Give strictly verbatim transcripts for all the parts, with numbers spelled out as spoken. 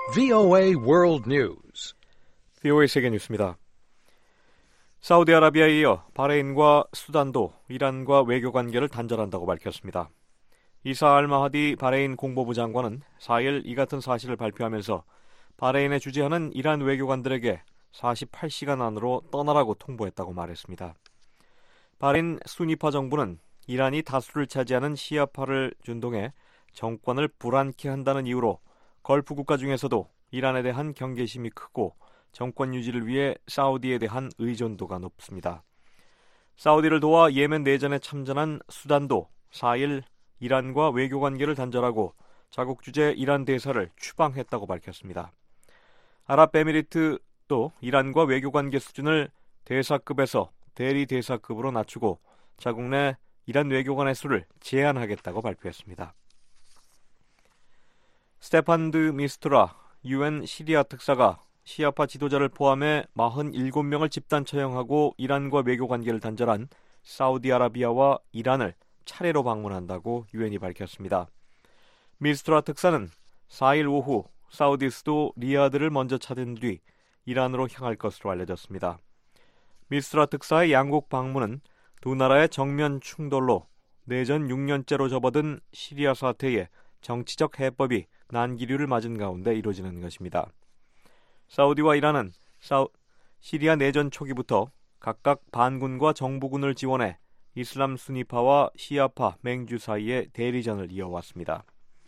브이오에이 World News. 브이오에이 세계 뉴스입니다. 사우디아라비아에 이어 바레인과 수단도 이란과 외교 관계를 단절한다고 밝혔습니다. 이사 알마하디 바레인 공보부 장관은 사 일 이 같은 사실을 발표하면서 바레인에 주재하는 이란 외교관들에게 사십팔 시간 안으로 떠나라고 통보했다고 말했습니다. 바레인 수니파 정부는 이란이 다수를 차지하는 시아파를 준동해 정권을 불안케 한다는 이유로 걸프 국가 중에서도 이란에 대한 경계심이 크고 정권 유지를 위해 사우디에 대한 의존도가 높습니다. 사우디를 도와 예멘 내전에 참전한 수단도 사 일 이란과 외교 관계를 단절하고 자국 주재 이란 대사를 추방했다고 밝혔습니다. 아랍에미리트도 이란과 외교 관계 수준을 대사급에서 대리 대사급으로 낮추고 자국 내 이란 외교관의 수를 제한하겠다고 발표했습니다. 스테판 드 미스트라 유엔 시리아 특사가 시아파 지도자를 포함해 사십칠 명을 집단 처형하고 이란과 외교 관계를 단절한 사우디아라비아와 이란을 차례로 방문한다고 유엔이 밝혔습니다. 미스트라 특사는 사 일 오후 사우디 수도 리야드를 먼저 찾은 뒤 이란으로 향할 것으로 알려졌습니다. 미스트라 특사의 양국 방문은 두 나라의 정면 충돌로 내전 육 년째로 접어든 시리아 사태에 정치적 해법이 난기류를 맞은 가운데 이루어지는 것입니다. 사우디와 이란은 사우, 시리아 내전 초기부터 각각 반군과 정부군을 지원해 이슬람 수니파와 시아파 맹주 사이에 대리전을 이어왔습니다.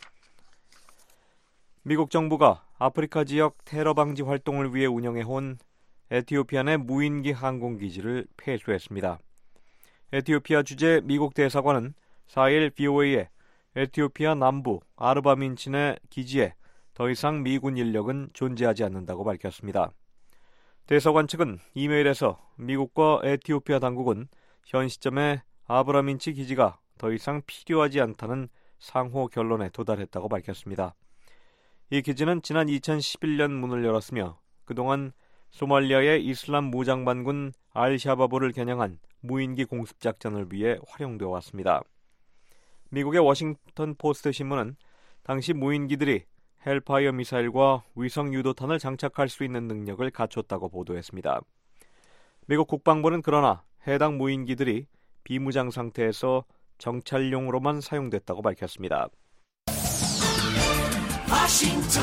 미국 정부가 아프리카 지역 테러 방지 활동을 위해 운영해온 에티오피아 내 무인기 항공기지를 폐쇄했습니다. 에티오피아 주재 미국 대사관은 사 일 브이오에이에 에티오피아 남부 아르바민치 내 기지에 더 이상 미군 인력은 존재하지 않는다고 밝혔습니다. 대사관 측은 이메일에서 미국과 에티오피아 당국은 현 시점에 아브라민치 기지가 더 이상 필요하지 않다는 상호 결론에 도달했다고 밝혔습니다. 이 기지는 지난 이천십일 년 문을 열었으며 그동안 소말리아의 이슬람 무장반군 알샤바브를 겨냥한 무인기 공습 작전을 위해 활용되어 왔습니다. 미국의 워싱턴 포스트 신문은 당시 무인기들이 헬파이어 미사일과 위성 유도탄을 장착할 수 있는 능력을 갖췄다고 보도했습니다. 미국 국방부는 그러나 해당 무인기들이 비무장 상태에서 정찰용으로만 사용됐다고 밝혔습니다. 워싱턴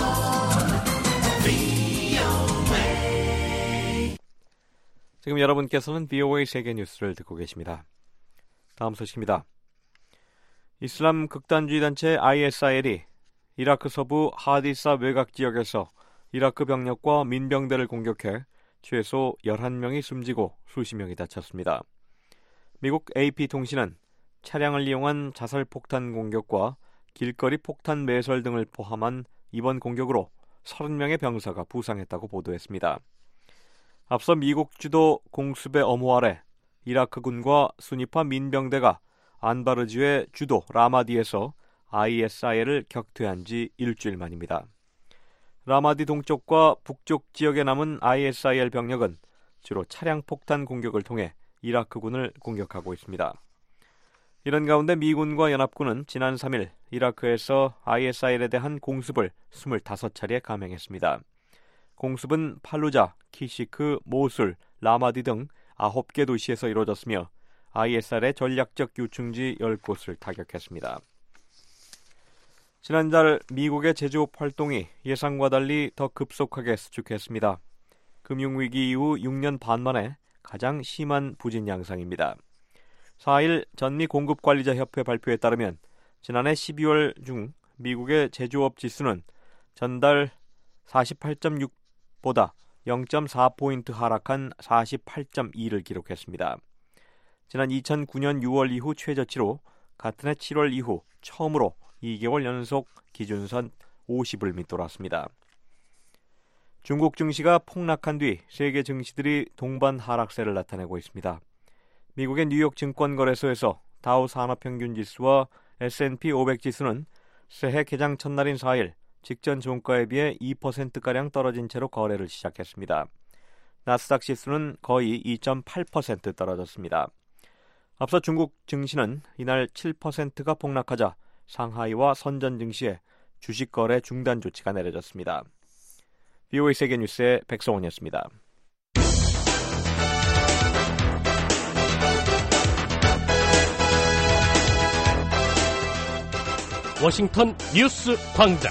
브이오에이. 지금 여러분께서는 브이오에이 세계 뉴스를 듣고 계십니다. 다음 소식입니다. 이슬람 극단주의 단체 아이에스아이엘이 이라크 서부 하디사 외곽 지역에서 이라크 병력과 민병대를 공격해 최소 열한 명이 숨지고 수십 명이 다쳤습니다. 미국 에이피 통신은 차량을 이용한 자살폭탄 공격과 길거리 폭탄 매설 등을 포함한 이번 공격으로 서른 명의 병사가 부상했다고 보도했습니다. 앞서 미국 주도 공습의 엄호 아래 이라크군과 수니파 민병대가 안바르주의 주도 라마디에서 아이에스아이엘을 격퇴한 지 일주일 만입니다. 라마디 동쪽과 북쪽 지역에 남은 아이에스아이엘 병력은 주로 차량 폭탄 공격을 통해 이라크군을 공격하고 있습니다. 이런 가운데 미군과 연합군은 지난 삼 일 이라크에서 아이에스아이엘에 대한 공습을 이십오 차례 감행했습니다. 공습은 팔루자, 키시크, 모술, 라마디 등 아홉 개 도시에서 이루어졌으며 아이에스아이엘의 전략적 요충지 열 곳을 타격했습니다. 지난달 미국의 제조업 활동이 예상과 달리 더 급속하게 수축했습니다. 금융위기 이후 육 년 반 만에 가장 심한 부진 양상입니다. 사 일 전미 공급관리자협회 발표에 따르면 지난해 십이월 중 미국의 제조업 지수는 전달 사십팔 점 육보다 영 점 사 포인트 하락한 사십팔 점 이를 기록했습니다. 지난 이천구 년 유월 이후 최저치로 같은 해 칠월 이후 처음으로 이 개월 연속 기준선 오십을 밑돌았습니다. 중국 증시가 폭락한 뒤 세계 증시들이 동반 하락세를 나타내고 있습니다. 미국의 뉴욕 증권거래소에서 다우 산업평균지수와 에스 앤 피 오백 지수는 새해 개장 첫날인 사 일 직전 종가에 비해 이 퍼센트가량 떨어진 채로 거래를 시작했습니다. 나스닥 지수는 거의 이 점 팔 퍼센트 떨어졌습니다. 앞서 중국 증시는 이날 칠 퍼센트가 폭락하자 상하이와 선전 증시에 주식 거래 중단 조치가 내려졌습니다. 비오에이 세계뉴스의 백성원이었습니다. 워싱턴 뉴스 광장.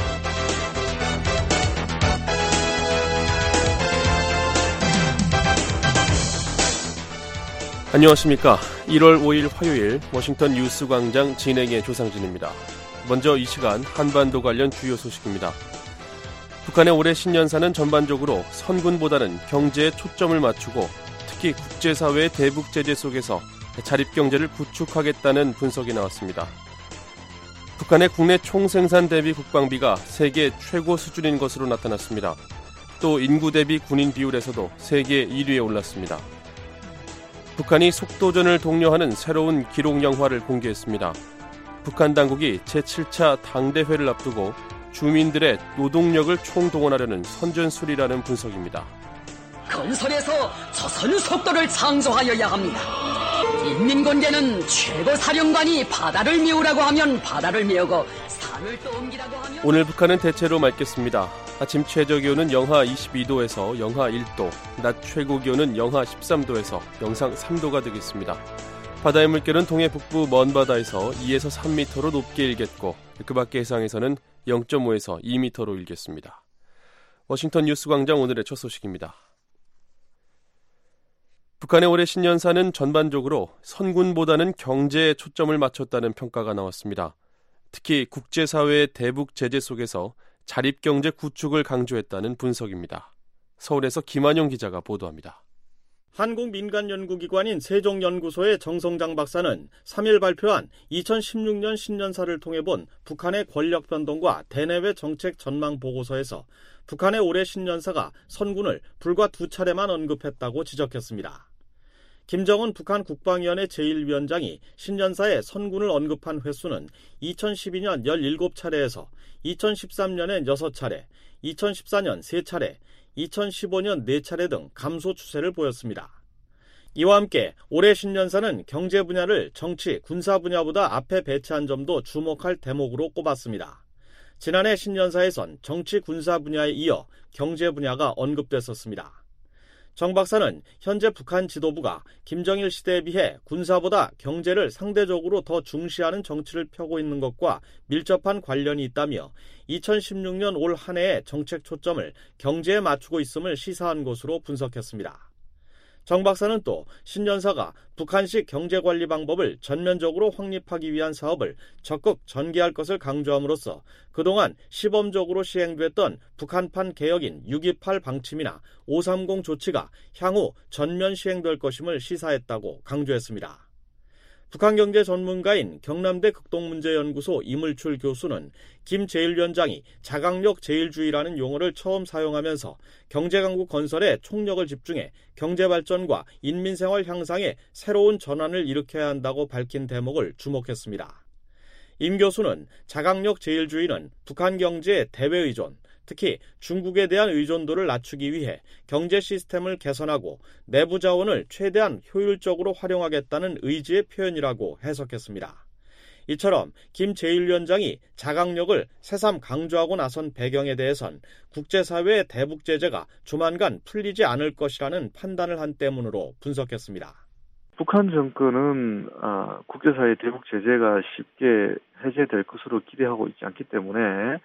안녕하십니까. 일월 오일 화요일 워싱턴 뉴스 광장 진행의 조상진입니다. 먼저 이 시간 한반도 관련 주요 소식입니다. 북한의 올해 신년사는 전반적으로 선군보다는 경제에 초점을 맞추고 특히 국제사회의 대북 제재 속에서 자립경제를 구축하겠다는 분석이 나왔습니다. 북한의 국내 총생산 대비 국방비가 세계 최고 수준인 것으로 나타났습니다. 또 인구 대비 군인 비율에서도 세계 일 위에 올랐습니다. 북한이 속도전을 독려하는 새로운 기록 영화를 공개했습니다. 북한 당국이 제칠 차 당대회를 앞두고 주민들의 노동력을 총동원하려는 선전술이라는 분석입니다. 건설에서 저선 속도를 창조하여야 합니다. 인민권계는 최고 사령관이 바다를 메우라고 하면 바다를 메우고 산을 또 옮기라고 하면 오늘 북한은 대체로 맑겠습니다. 아침 최저기온은 영하 이십이 도에서 영하 일 도, 낮 최고기온은 영하 십삼 도에서 영상 삼 도가 되겠습니다. 바다의 물결은 동해 북부 먼바다에서 이에서 삼 미터로 높게 일겠고 그 밖의 해상에서는 영 점 오에서 이 미터로 일겠습니다. 워싱턴 뉴스 광장 오늘의 첫 소식입니다. 북한의 올해 신년사는 전반적으로 선군보다는 경제에 초점을 맞췄다는 평가가 나왔습니다. 특히 국제사회의 대북 제재 속에서 자립경제 구축을 강조했다는 분석입니다. 서울에서 김한용 기자가 보도합니다. 한국민간연구기관인 세종연구소의 정성장 박사는 삼 일 발표한 이천십육 년 신년사를 통해 본 북한의 권력 변동과 대내외 정책 전망 보고서에서 북한의 올해 신년사가 선군을 불과 두 차례만 언급했다고 지적했습니다. 김정은 북한 국방위원회 제일 위원장이 신년사에 선군을 언급한 횟수는 이천십이 년 열일곱 차례에서 이천십삼 년엔 여섯 차례, 이천십사 년 세 차례, 이천십오 년 네 차례 등 감소 추세를 보였습니다. 이와 함께 올해 신년사는 경제 분야를 정치, 군사 분야보다 앞에 배치한 점도 주목할 대목으로 꼽았습니다. 지난해 신년사에선 정치, 군사 분야에 이어 경제 분야가 언급됐었습니다. 정 박사는 현재 북한 지도부가 김정일 시대에 비해 군사보다 경제를 상대적으로 더 중시하는 정치를 펴고 있는 것과 밀접한 관련이 있다며 이천십육 년 올 한 해의 정책 초점을 경제에 맞추고 있음을 시사한 것으로 분석했습니다. 정 박사는 또 신년사가 북한식 경제관리 방법을 전면적으로 확립하기 위한 사업을 적극 전개할 것을 강조함으로써 그동안 시범적으로 시행됐던 북한판 개혁인 육 이팔 방침이나 오삼공 조치가 향후 전면 시행될 것임을 시사했다고 강조했습니다. 북한경제 전문가인 경남대 극동문제연구소 이물출 교수는 김 제일위원장이 자강력 제일주의라는 용어를 처음 사용하면서 경제강국 건설에 총력을 집중해 경제발전과 인민생활 향상에 새로운 전환을 일으켜야 한다고 밝힌 대목을 주목했습니다. 임 교수는 자강력 제일주의는 북한 경제의 대외의존, 특히 중국에 대한 의존도를 낮추기 위해 경제 시스템을 개선하고 내부 자원을 최대한 효율적으로 활용하겠다는 의지의 표현이라고 해석했습니다. 이처럼 김 제일위원장이 자강력을 새삼 강조하고 나선 배경에 대해선 국제사회의 대북 제재가 조만간 풀리지 않을 것이라는 판단을 한 때문으로 분석했습니다. 북한 정권은 아, 국제사회 대북 제재가 쉽게 해제될 것으로 기대하고 있지 않기 때문에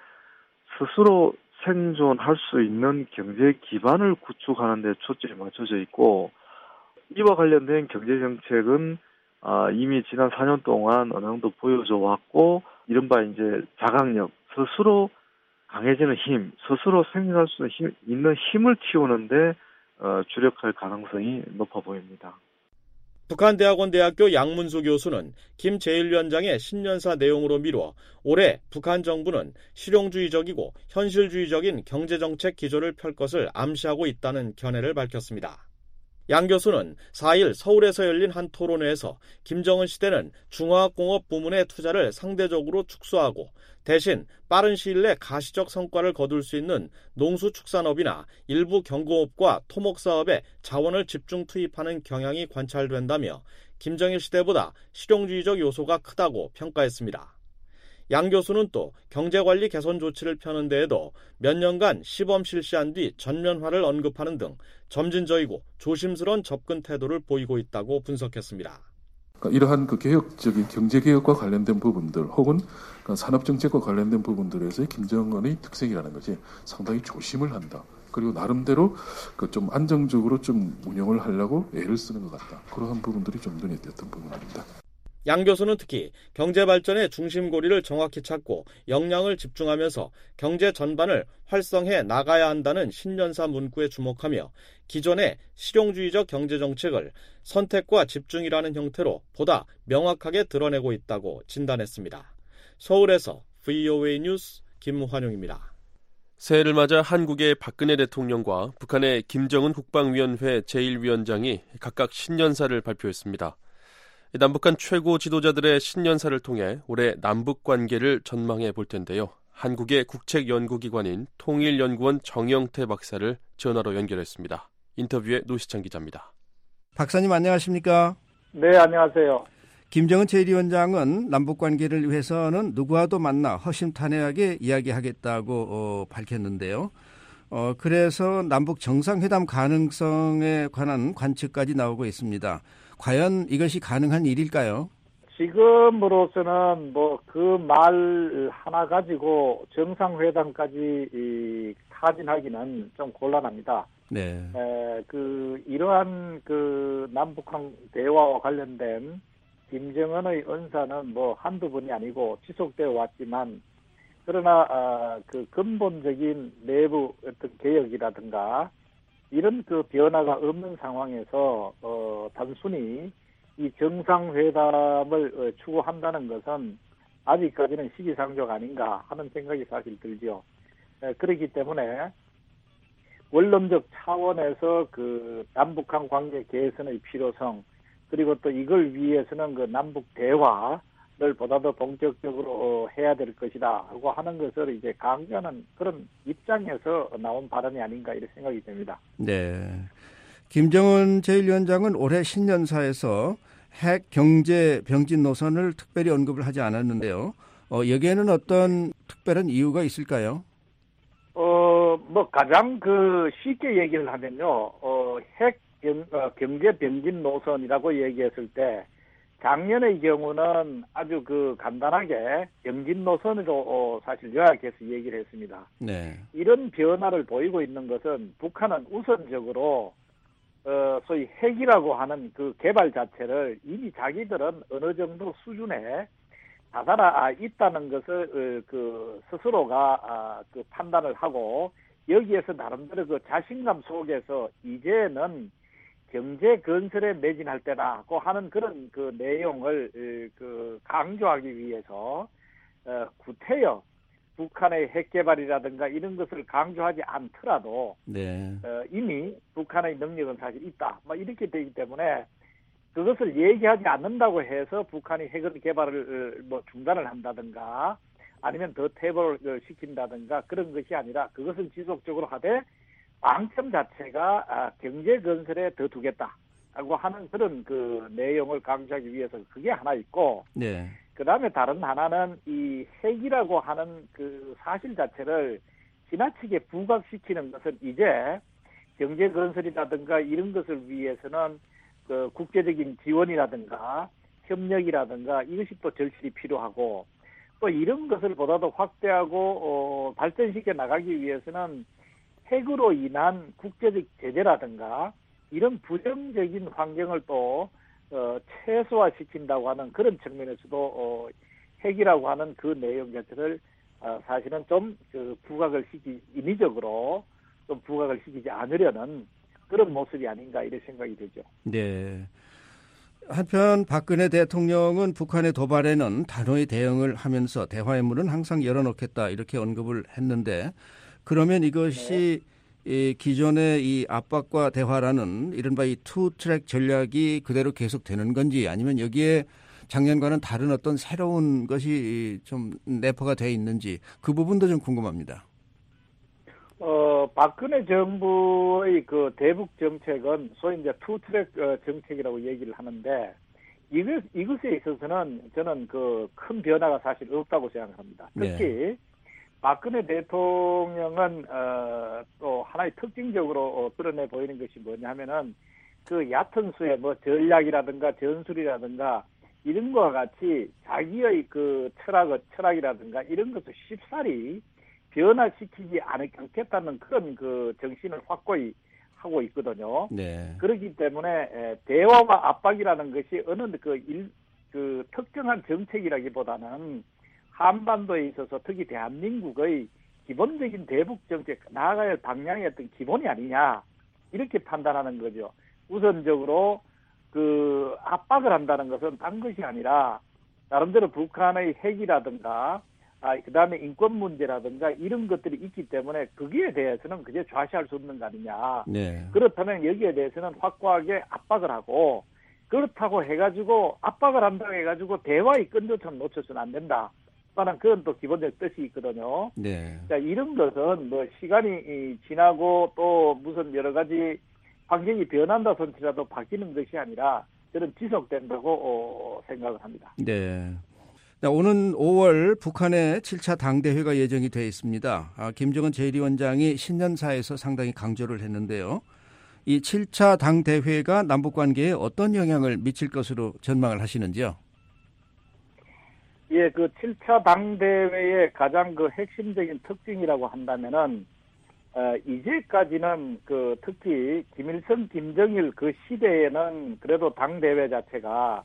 스스로 생존할 수 있는 경제 기반을 구축하는 데 초점이 맞춰져 있고 이와 관련된 경제정책은 아, 이미 지난 사 년 동안 어느 정도 보여줘 왔고 이른바 이제 자강력, 스스로 강해지는 힘, 스스로 생존할 수 있는, 힘, 있는 힘을 키우는 데 어, 주력할 가능성이 높아 보입니다. 북한대학원대학교 양문수 교수는 김 제일위원장의 신년사 내용으로 미루어 올해 북한 정부는 실용주의적이고 현실주의적인 경제정책 기조를 펼 것을 암시하고 있다는 견해를 밝혔습니다. 양 교수는 사 일 서울에서 열린 한 토론회에서 김정은 시대는 중화학공업 부문의 투자를 상대적으로 축소하고 대신 빠른 시일 내 가시적 성과를 거둘 수 있는 농수축산업이나 일부 경공업과 토목사업에 자원을 집중 투입하는 경향이 관찰된다며 김정일 시대보다 실용주의적 요소가 크다고 평가했습니다. 양 교수는 또 경제관리 개선 조치를 펴는 데에도 몇 년간 시범 실시한 뒤 전면화를 언급하는 등 점진적이고 조심스러운 접근 태도를 보이고 있다고 분석했습니다. 그러니까 이러한 그 개혁적인 경제개혁과 관련된 부분들 혹은 산업정책과 관련된 부분들에서의 김정은의 특색이라는 것이 상당히 조심을 한다. 그리고 나름대로 그 좀 안정적으로 좀 운영을 하려고 애를 쓰는 것 같다. 그러한 부분들이 좀 눈에 띄었던 부분입니다. 양 교수는 특히 경제 발전의 중심고리를 정확히 찾고 역량을 집중하면서 경제 전반을 활성해 나가야 한다는 신년사 문구에 주목하며 기존의 실용주의적 경제정책을 선택과 집중이라는 형태로 보다 명확하게 드러내고 있다고 진단했습니다. 서울에서 브이오에이 뉴스 김환용입니다. 새해를 맞아 한국의 박근혜 대통령과 북한의 김정은 국방위원회 제일 위원장이 각각 신년사를 발표했습니다. 남북한 최고 지도자들의 신년사를 통해 올해 남북 관계를 전망해 볼 텐데요. 한국의 국책연구기관인 통일연구원 정영태 박사를 전화로 연결했습니다. 인터뷰에 노시창 기자입니다. 박사님 안녕하십니까? 네, 안녕하세요. 김정은 제일 위원장은 남북 관계를 위해서는 누구와도 만나 허심탄회하게 이야기하겠다고 어, 밝혔는데요. 어, 그래서 남북 정상회담 가능성에 관한 관측까지 나오고 있습니다. 과연 이것이 가능한 일일까요? 지금으로서는 뭐 그 말 하나 가지고 정상회담까지 이, 타진하기는 좀 곤란합니다. 네. 에, 그 이러한 그 남북한 대화와 관련된 김정은의 언사는 뭐 한두 번이 아니고 지속되어 왔지만 그러나 아, 그 근본적인 내부 어떤 개혁이라든가 이런 그 변화가 없는 상황에서 어, 단순히 이 정상회담을 어, 추구한다는 것은 아직까지는 시기상조가 아닌가 하는 생각이 사실 들죠. 에, 그렇기 때문에 원론적 차원에서 그 남북한 관계 개선의 필요성 그리고 또 이걸 위해서는 그 남북 대화를 보다 더 본격적으로 해야 될 것이다 하고 하는 것을 이제 강조하는 그런 입장에서 나온 발언이 아닌가 이런 생각이 듭니다. 네. 김정은 제일 위원장은 올해 신년사에서 핵 경제 병진 노선을 특별히 언급을 하지 않았는데요. 어, 여기에는 어떤 특별한 이유가 있을까요? 어, 뭐 가장 그 쉽게 얘기를 하면요, 어, 핵 경, 어, 경제 병진 노선이라고 얘기했을 때 작년의 경우는 아주 그 간단하게 병진 노선으로 어, 사실 요약해서 얘기를 했습니다. 네. 이런 변화를 보이고 있는 것은 북한은 우선적으로 어, 소위 핵이라고 하는 그 개발 자체를 이미 자기들은 어느 정도 수준에 다다라 있다는 것을 어, 그 스스로가 아, 그 판단을 하고 여기에서 나름대로 그 자신감 속에서 이제는 경제 건설에 매진할 때라고 하는 그런 그 내용을 그 강조하기 위해서 어, 구태여 북한의 핵 개발이라든가 이런 것을 강조하지 않더라도 네. 어, 이미 북한의 능력은 사실 있다. 뭐 이렇게 되기 때문에 그것을 얘기하지 않는다고 해서 북한이 핵 개발을 뭐 중단을 한다든가 아니면 더 태블을 시킨다든가 그런 것이 아니라 그것을 지속적으로 하되 방점 자체가 아, 경제 건설에 더 두겠다라고 하는 그런 그 내용을 강조하기 위해서 그게 하나 있고, 네. 그 다음에 다른 하나는 이 핵이라고 하는 그 사실 자체를 지나치게 부각시키는 것은 이제 경제 건설이라든가 이런 것을 위해서는 그 국제적인 지원이라든가 협력이라든가 이것이 또 절실히 필요하고 또 이런 것을 보다도 확대하고 어, 발전시켜 나가기 위해서는 핵으로 인한 국제적 제재라든가 이런 부정적인 환경을 또 어, 최소화시킨다고 하는 그런 측면에서도 어, 핵이라고 하는 그 내용 자체를 어, 사실은 좀 그 부각을 시키 인위적으로 좀 부각을 시키지 않으려는 그런 모습이 아닌가 이런 생각이 들죠. 네. 한편 박근혜 대통령은 북한의 도발에는 단호히 대응을 하면서 대화의 문은 항상 열어놓겠다 이렇게 언급을 했는데 그러면 이것이 네. 이 기존의 이 압박과 대화라는 이른바 이 투 트랙 전략이 그대로 계속되는 건지 아니면 여기에 작년과는 다른 어떤 새로운 것이 좀 내포가 돼 있는지 그 부분도 좀 궁금합니다. 어, 박근혜 정부의 그 대북 정책은 소위 이제 투 트랙 정책이라고 얘기를 하는데 이것, 이것에 있어서는 저는 그 큰 변화가 사실 없다고 생각합니다. 특히 네. 박근혜 대통령은 어, 또 하나의 특징적으로 어, 드러내 보이는 것이 뭐냐 하면은 그 얕은 수의 뭐 전략이라든가 전술이라든가 이런 거와 같이 자기의 그 철학, 철학이라든가 이런 것을 쉽사리 변화시키지 않겠다는 그런 그 정신을 확고히 하고 있거든요. 네. 그렇기 때문에 대화와 압박이라는 것이 어느 그, 일, 그 특정한 정책이라기보다는 한반도에 있어서 특히 대한민국의 기본적인 대북 정책 나아가야 할 방향의 어떤 기본이 아니냐 이렇게 판단하는 거죠. 우선적으로 그 압박을 한다는 것은 딴 것이 아니라 나름대로 북한의 핵이라든가 아, 그 다음에 인권 문제라든가 이런 것들이 있기 때문에 거기에 대해서는 그저 좌시할 수 없는 거 아니냐. 네. 그렇다면 여기에 대해서는 확고하게 압박을 하고 그렇다고 해가지고 압박을 한다고 해가지고 대화의 끈조점 놓쳐서는 안 된다. 라는 그런 또 기본적 뜻이 있거든요. 네. 자, 이런 것은 뭐 시간이 지나고 또 무슨 여러 가지 환경이 변한다 손치라도 바뀌는 것이 아니라 저는 지속된다고 어, 생각을 합니다. 네. 오는 오월 북한의 칠 차 당대회가 예정이 되어 있습니다. 아, 김정은 제일 위원장이 신년사에서 상당히 강조를 했는데요. 이 칠 차 당대회가 남북관계에 어떤 영향을 미칠 것으로 전망을 하시는지요? 예, 그 칠 차 당대회의 가장 그 핵심적인 특징이라고 한다면은, 어, 이제까지는 그 특히 김일성, 김정일 그 시대에는 그래도 당대회 자체가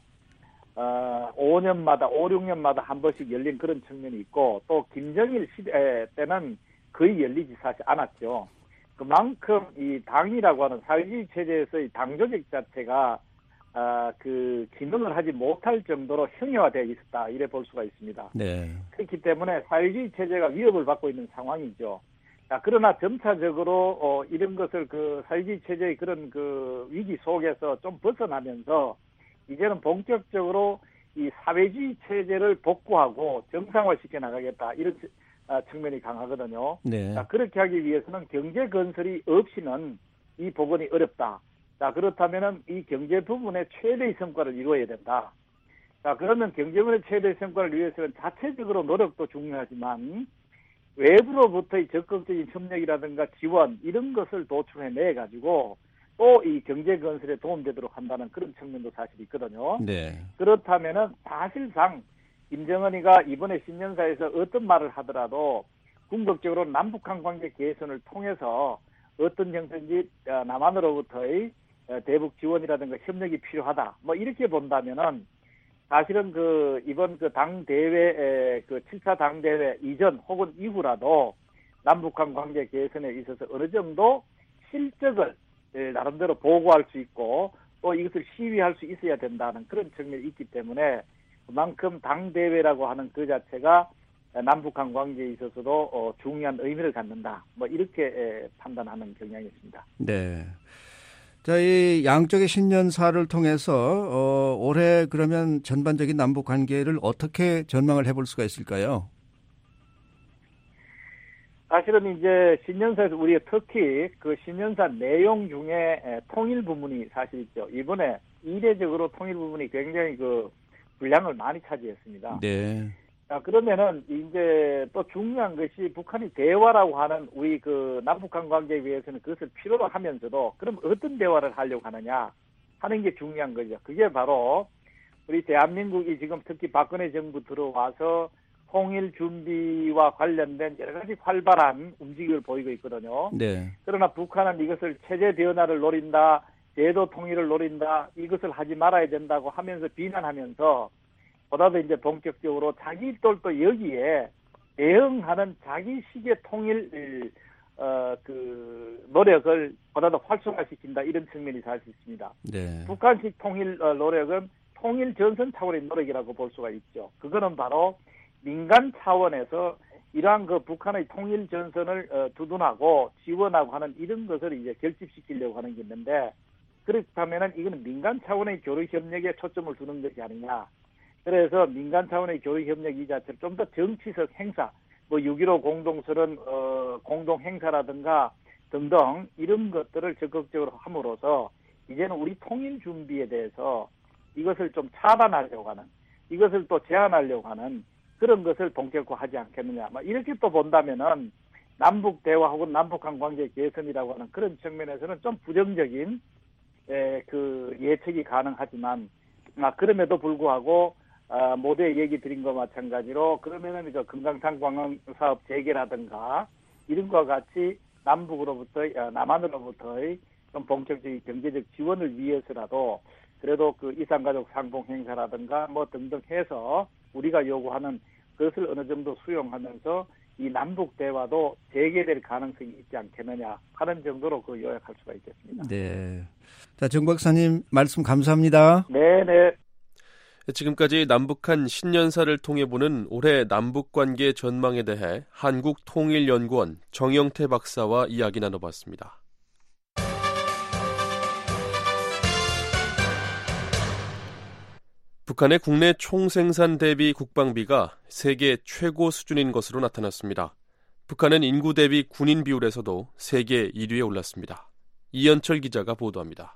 어, 오 년마다, 오, 육 년마다 한 번씩 열린 그런 측면이 있고, 또 김정일 시대 때는 거의 열리지 사실 않았죠. 그만큼 이 당이라고 하는 사회주의 체제에서의 당 조직 자체가 아, 그 기능을 하지 못할 정도로 형해화되어 있었다 이래 볼 수가 있습니다. 네. 그렇기 때문에 사회주의 체제가 위협을 받고 있는 상황이죠. 자, 그러나 점차적으로 어, 이런 것을 그 사회주의 체제의 그런 그 위기 속에서 좀 벗어나면서 이제는 본격적으로 이 사회주의 체제를 복구하고 정상화시켜 나가겠다 이런 측면이 강하거든요. 네. 자, 그렇게 하기 위해서는 경제 건설이 없이는 이 복원이 어렵다. 자, 그렇다면은 이 경제 부분의 최대의 성과를 이루어야 된다. 자, 그러면 경제 부분의 최대의 성과를 위해서는 자체적으로 노력도 중요하지만 외부로부터의 적극적인 협력이라든가 지원 이런 것을 도출해내 가지고 또 이 경제 건설에 도움되도록 한다는 그런 측면도 사실 있거든요. 네. 그렇다면은 사실상 김정은이가 이번에 신년사에서 어떤 말을 하더라도 궁극적으로 남북한 관계 개선을 통해서 어떤 형태인지 남한으로부터의 대북 지원이라든가 협력이 필요하다. 뭐 이렇게 본다면은 사실은 그 이번 그 당 대회 그 칠 차 당 대회 이전 혹은 이후라도 남북한 관계 개선에 있어서 어느 정도 실적을 나름대로 보고할 수 있고 또 이것을 시위할 수 있어야 된다는 그런 측면이 있기 때문에 그만큼 당 대회라고 하는 그 자체가 남북한 관계에 있어서도 중요한 의미를 갖는다. 뭐 이렇게 판단하는 경향이 있습니다. 네. 자, 이 양쪽의 신년사를 통해서 어, 올해 그러면 전반적인 남북 관계를 어떻게 전망을 해볼 수가 있을까요? 사실은 이제 신년사에서 우리가 특히 그 신년사 내용 중에 통일 부분이 사실 있죠. 이번에 이례적으로 통일 부분이 굉장히 그 분량을 많이 차지했습니다. 네. 자, 그러면은 이제 또 중요한 것이 북한이 대화라고 하는 우리 그 남북한 관계에 위해서는 그것을 필요로 하면서도 그럼 어떤 대화를 하려고 하느냐 하는 게 중요한 거죠. 그게 바로 우리 대한민국이 지금 특히 박근혜 정부 들어와서 통일 준비와 관련된 여러 가지 활발한 움직임을 보이고 있거든요. 네. 그러나 북한은 이것을 체제 변화를 노린다, 제도 통일을 노린다, 이것을 하지 말아야 된다고 하면서 비난하면서 보다도 이제 본격적으로 자기들도 여기에 대응하는 자기식의 통일 어, 그 노력을 보다도 활성화시킨다 이런 측면이 사실 있습니다. 네. 북한식 통일 어, 노력은 통일 전선 차원의 노력이라고 볼 수가 있죠. 그거는 바로 민간 차원에서 이러한 그 북한의 통일 전선을 어, 두둔하고 지원하고 하는 이런 것을 이제 결집시키려고 하는 게 있는데 그렇다면은 이거는 민간 차원의 교류 협력에 초점을 두는 것이 아니냐. 그래서 민간 차원의 교류 협력 이 자체를 좀 더 정치적 행사, 뭐 육점일오 공동선언 어, 공동 행사라든가 등등 이런 것들을 적극적으로 함으로써 이제는 우리 통일 준비에 대해서 이것을 좀 차단하려고 하는, 이것을 또 제한하려고 하는 그런 것을 본격화하지 않겠느냐. 이렇게 또 본다면은 남북 대화 혹은 남북한 관계 개선이라고 하는 그런 측면에서는 좀 부정적인 에, 그 예측이 가능하지만, 아, 그럼에도 불구하고 아, 모두의 얘기 드린 것과 마찬가지로 그러면은 그 금강산 관광 사업 재개라든가 이런 것과 같이 남북으로부터 아, 남한으로부터의 좀 본격적인 경제적 지원을 위해서라도 그래도 그 이산가족 상봉 행사라든가 뭐 등등 해서 우리가 요구하는 그것을 어느 정도 수용하면서 이 남북 대화도 재개될 가능성이 있지 않겠느냐 하는 정도로 그 요약할 수가 있겠습니다. 네. 자, 정 박사님 말씀 감사합니다. 네, 네. 지금까지 남북한 신년사를 통해 보는 올해 남북관계 전망에 대해 한국통일연구원 정영태 박사와 이야기 나눠봤습니다. 북한의 국내 총생산 대비 국방비가 세계 최고 수준인 것으로 나타났습니다. 북한은 인구 대비 군인 비율에서도 세계 일 위에 올랐습니다. 이현철 기자가 보도합니다.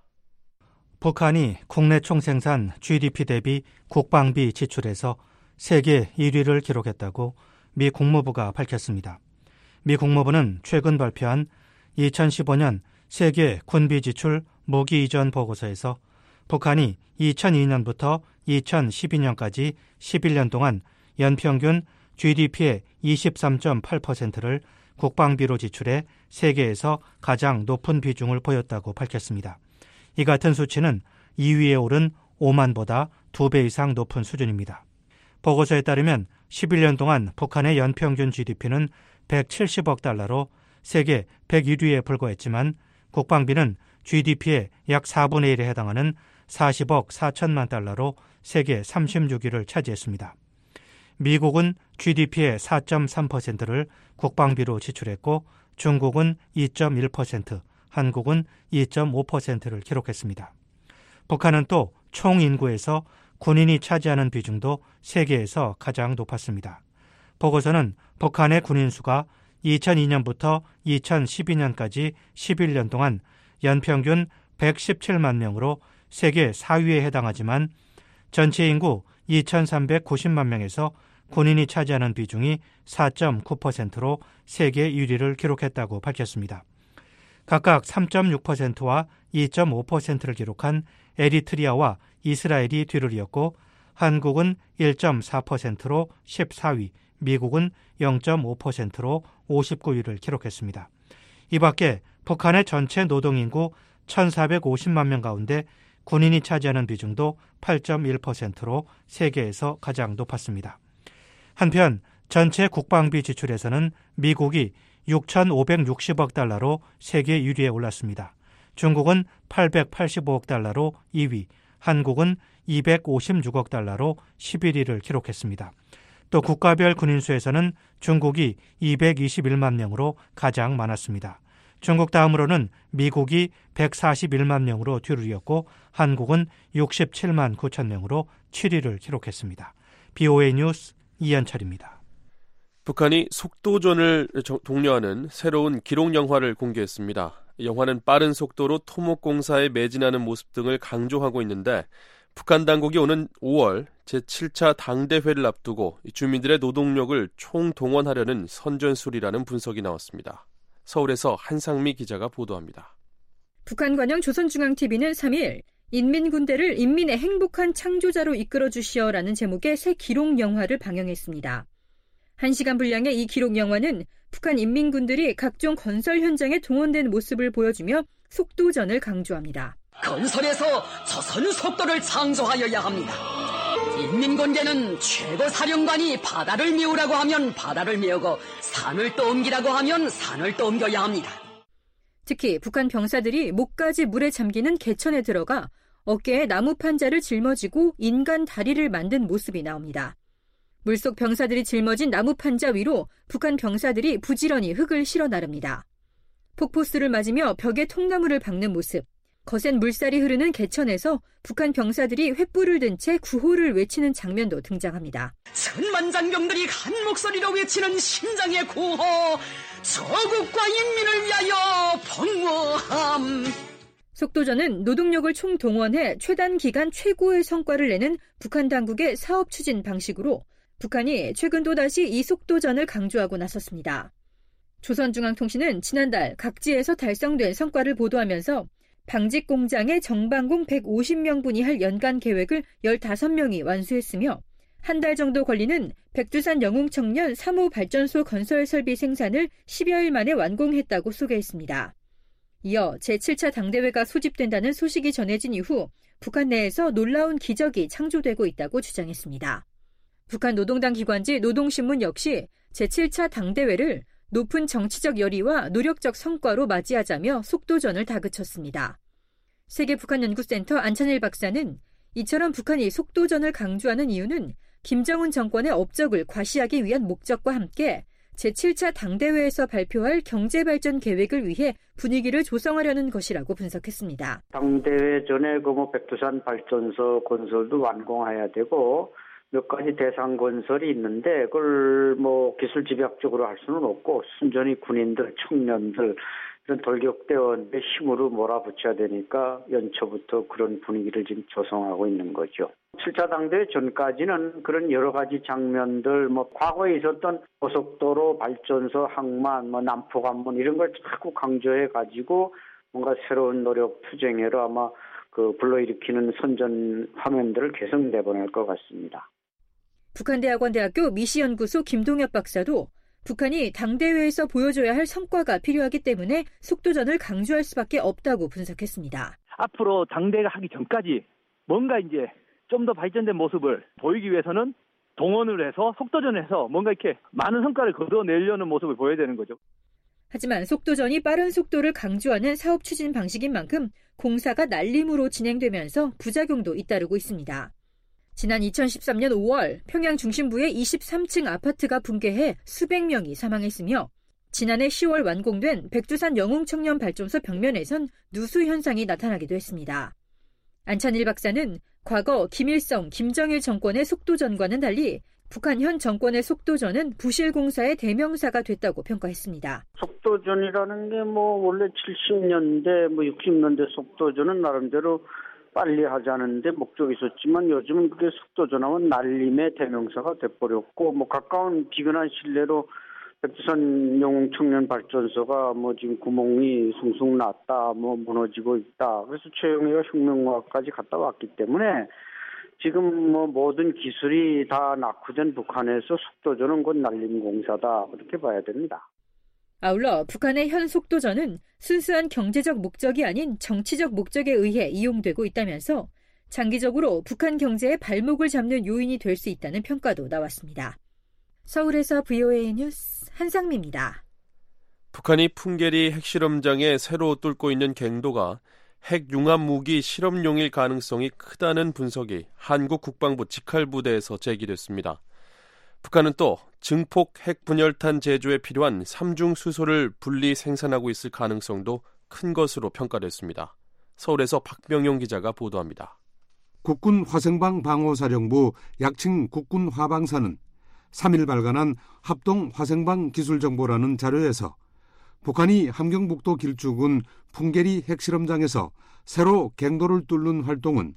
북한이 국내 총생산 지디피 대비 국방비 지출에서 세계 일 위를 기록했다고 미 국무부가 밝혔습니다. 미 국무부는 최근 발표한 이천십오 년 세계 군비 지출 무기 이전 보고서에서 북한이 이천이 년부터 이천십이 년까지 십일 년 동안 연평균 지디피의 이십삼 점 팔 퍼센트를 국방비로 지출해 세계에서 가장 높은 비중을 보였다고 밝혔습니다. 이 같은 수치는 이 위에 오른 오만보다 두 배 이상 높은 수준입니다. 보고서에 따르면 십일 년 동안 북한의 연평균 지디피는 백칠십억 달러로 세계 백일 위에 불과했지만 국방비는 지디피의 약 사분의 일에 해당하는 사십억 사천만 달러로 세계 삼십육 위를 차지했습니다. 미국은 지디피의 사 점 삼 퍼센트를 국방비로 지출했고 중국은 이 점 일 퍼센트, 한국은 이 점 오 퍼센트를 기록했습니다. 북한은 또 총 인구에서 군인이 차지하는 비중도 세계에서 가장 높았습니다. 보고서는 북한의 군인 수가 이천이 년부터 이천십이 년까지 십일 년 동안 연평균 백십칠만 명으로 세계 사 위에 해당하지만 전체 인구 이천삼백구십만 명에서 군인이 차지하는 비중이 사 점 구 퍼센트로 세계 일 위를 기록했다고 밝혔습니다. 각각 삼 점 육 퍼센트와 이 점 오 퍼센트를 기록한 에리트리아와 이스라엘이 뒤를 이었고 한국은 일 점 사 퍼센트로 십사 위, 미국은 영 점 오 퍼센트로 오십구 위를 기록했습니다. 이 밖에 북한의 전체 노동인구 천사백오십만 명 가운데 군인이 차지하는 비중도 팔 점 일 퍼센트로 세계에서 가장 높았습니다. 한편 전체 국방비 지출에서는 미국이 육천오백육십억 달러로 세계 일 위에 올랐습니다. 중국은 팔백팔십오억 달러로 이 위, 한국은 이백오십육억 달러로 십일 위를 기록했습니다. 또 국가별 군인 수에서는 중국이 이백이십일만 명으로 가장 많았습니다. 중국 다음으로는 미국이 백사십일만 명으로 뒤를 이었고 한국은 육십칠만 구천 명으로 칠 위를 기록했습니다. 비오에이 뉴스 이현철입니다. 북한이 속도전을 독려하는 새로운 기록 영화를 공개했습니다. 영화는 빠른 속도로 토목공사에 매진하는 모습 등을 강조하고 있는데 북한 당국이 오는 오월 제칠 차 당대회를 앞두고 주민들의 노동력을 총동원하려는 선전술이라는 분석이 나왔습니다. 서울에서 한상미 기자가 보도합니다. 북한 관영 조선중앙티비는 삼 일 인민군대를 인민의 행복한 창조자로 이끌어주시오라는 제목의 새 기록 영화를 방영했습니다. 한 시간 분량의 이 기록 영화는 북한 인민군들이 각종 건설 현장에 동원된 모습을 보여주며 속도전을 강조합니다. 건설에서 저선 속도를 창조하여야 합니다. 인민군대는 최고 사령관이 바다를 메우라고 하면 바다를 메우고 산을 떠옮기라고 하면 산을 떠옮겨야 합니다. 특히 북한 병사들이 목까지 물에 잠기는 개천에 들어가 어깨에 나무 판자를 짊어지고 인간 다리를 만든 모습이 나옵니다. 물속 병사들이 짊어진 나무 판자 위로 북한 병사들이 부지런히 흙을 실어 나릅니다. 폭포수를 맞으며 벽에 통나무를 박는 모습, 거센 물살이 흐르는 개천에서 북한 병사들이 횃불을 든 채 구호를 외치는 장면도 등장합니다. 천만장병들이 한 목소리로 외치는 심장의 구호, 조국과 인민을 위하여 복무함. 속도전은 노동력을 총동원해 최단 기간 최고의 성과를 내는 북한 당국의 사업 추진 방식으로 북한이 최근 또다시 이 속도전을 강조하고 나섰습니다. 조선중앙통신은 지난달 각지에서 달성된 성과를 보도하면서 방직 공장의 정방공 백오십 명분이 할 연간 계획을 열다섯 명이 완수했으며 한 달 정도 걸리는 백두산 영웅청년 삼 호 발전소 건설 설비 생산을 십여일 만에 완공했다고 소개했습니다. 이어 제칠 차 당대회가 소집된다는 소식이 전해진 이후 북한 내에서 놀라운 기적이 창조되고 있다고 주장했습니다. 북한 노동당 기관지 노동신문 역시 제칠 차 당대회를 높은 정치적 열의와 노력적 성과로 맞이하자며 속도전을 다그쳤습니다. 세계북한연구센터 안찬일 박사는 이처럼 북한이 속도전을 강조하는 이유는 김정은 정권의 업적을 과시하기 위한 목적과 함께 제칠 차 당대회에서 발표할 경제발전 계획을 위해 분위기를 조성하려는 것이라고 분석했습니다. 당대회 전에 그 뭐 백두산 발전소 건설도 완공해야 되고 몇 가지 대상 건설이 있는데 그걸 뭐 기술 집약적으로 할 수는 없고 순전히 군인들, 청년들 이런 돌격대원의 힘으로 몰아붙여야 되니까 연초부터 그런 분위기를 지금 조성하고 있는 거죠. 칠 차 당대회 전까지는 그런 여러 가지 장면들, 뭐 과거에 있었던 고속도로, 발전소, 항만, 뭐 남포관문 이런 걸 자꾸 강조해 가지고 뭔가 새로운 노력 투쟁으로 아마 그 불러일으키는 선전 화면들을 계속 내보낼 것 같습니다. 북한대학원대학교 미시연구소 김동엽 박사도 북한이 당대회에서 보여줘야 할 성과가 필요하기 때문에 속도전을 강조할 수밖에 없다고 분석했습니다. 앞으로 당대회가 하기 전까지 뭔가 이제 좀 더 발전된 모습을 보이기 위해서는 동원을 해서 속도전을 해서 뭔가 이렇게 많은 성과를 거둬내려는 모습을 보여야 되는 거죠. 하지만 속도전이 빠른 속도를 강조하는 사업 추진 방식인 만큼 공사가 날림으로 진행되면서 부작용도 잇따르고 있습니다. 지난 이천십삼 년 오월 평양 중심부의 이십삼 층 아파트가 붕괴해 수백 명이 사망했으며 지난해 시월 완공된 백두산 영웅청년 발전소 벽면에선 누수 현상이 나타나기도 했습니다. 안찬일 박사는 과거 김일성, 김정일 정권의 속도전과는 달리 북한 현 정권의 속도전은 부실 공사의 대명사가 됐다고 평가했습니다. 속도전이라는 게 뭐 원래 칠십 년대, 뭐 육십 년대 속도전은 나름대로 빨리 하자는 데 목적이 있었지만 요즘은 그게 속도전하면 날림의 대명사가 돼버렸고 뭐 가까운 비근한 신뢰로 백두산 영웅청년 발전소가 뭐 지금 구멍이 숭숭 났다, 뭐 무너지고 있다. 그래서 최영희가 혁명과까지 갔다 왔기 때문에 지금 뭐 모든 기술이 다 낙후된 북한에서 속도전은 곧 날림 공사다 그렇게 봐야 됩니다. 아울러 북한의 현 속도전은 순수한 경제적 목적이 아닌 정치적 목적에 의해 이용되고 있다면서 장기적으로 북한 경제의 발목을 잡는 요인이 될 수 있다는 평가도 나왔습니다. 서울에서 브이오에이 뉴스 한상미입니다. 북한이 풍계리 핵실험장에 새로 뚫고 있는 갱도가 핵융합무기 실험용일 가능성이 크다는 분석이 한국 국방부 직할부대에서 제기됐습니다. 북한은 또 증폭 핵분열탄 제조에 필요한 삼중 수소를 분리 생산하고 있을 가능성도 큰 것으로 평가됐습니다. 서울에서 박명용 기자가 보도합니다. 국군 화성방 방호사령부 약칭 국군 화방사는 삼 일 발간한 합동 화성방 기술정보라는 자료에서 북한이 함경북도 길쭉은 풍계리 핵실험장에서 새로 갱도를 뚫는 활동은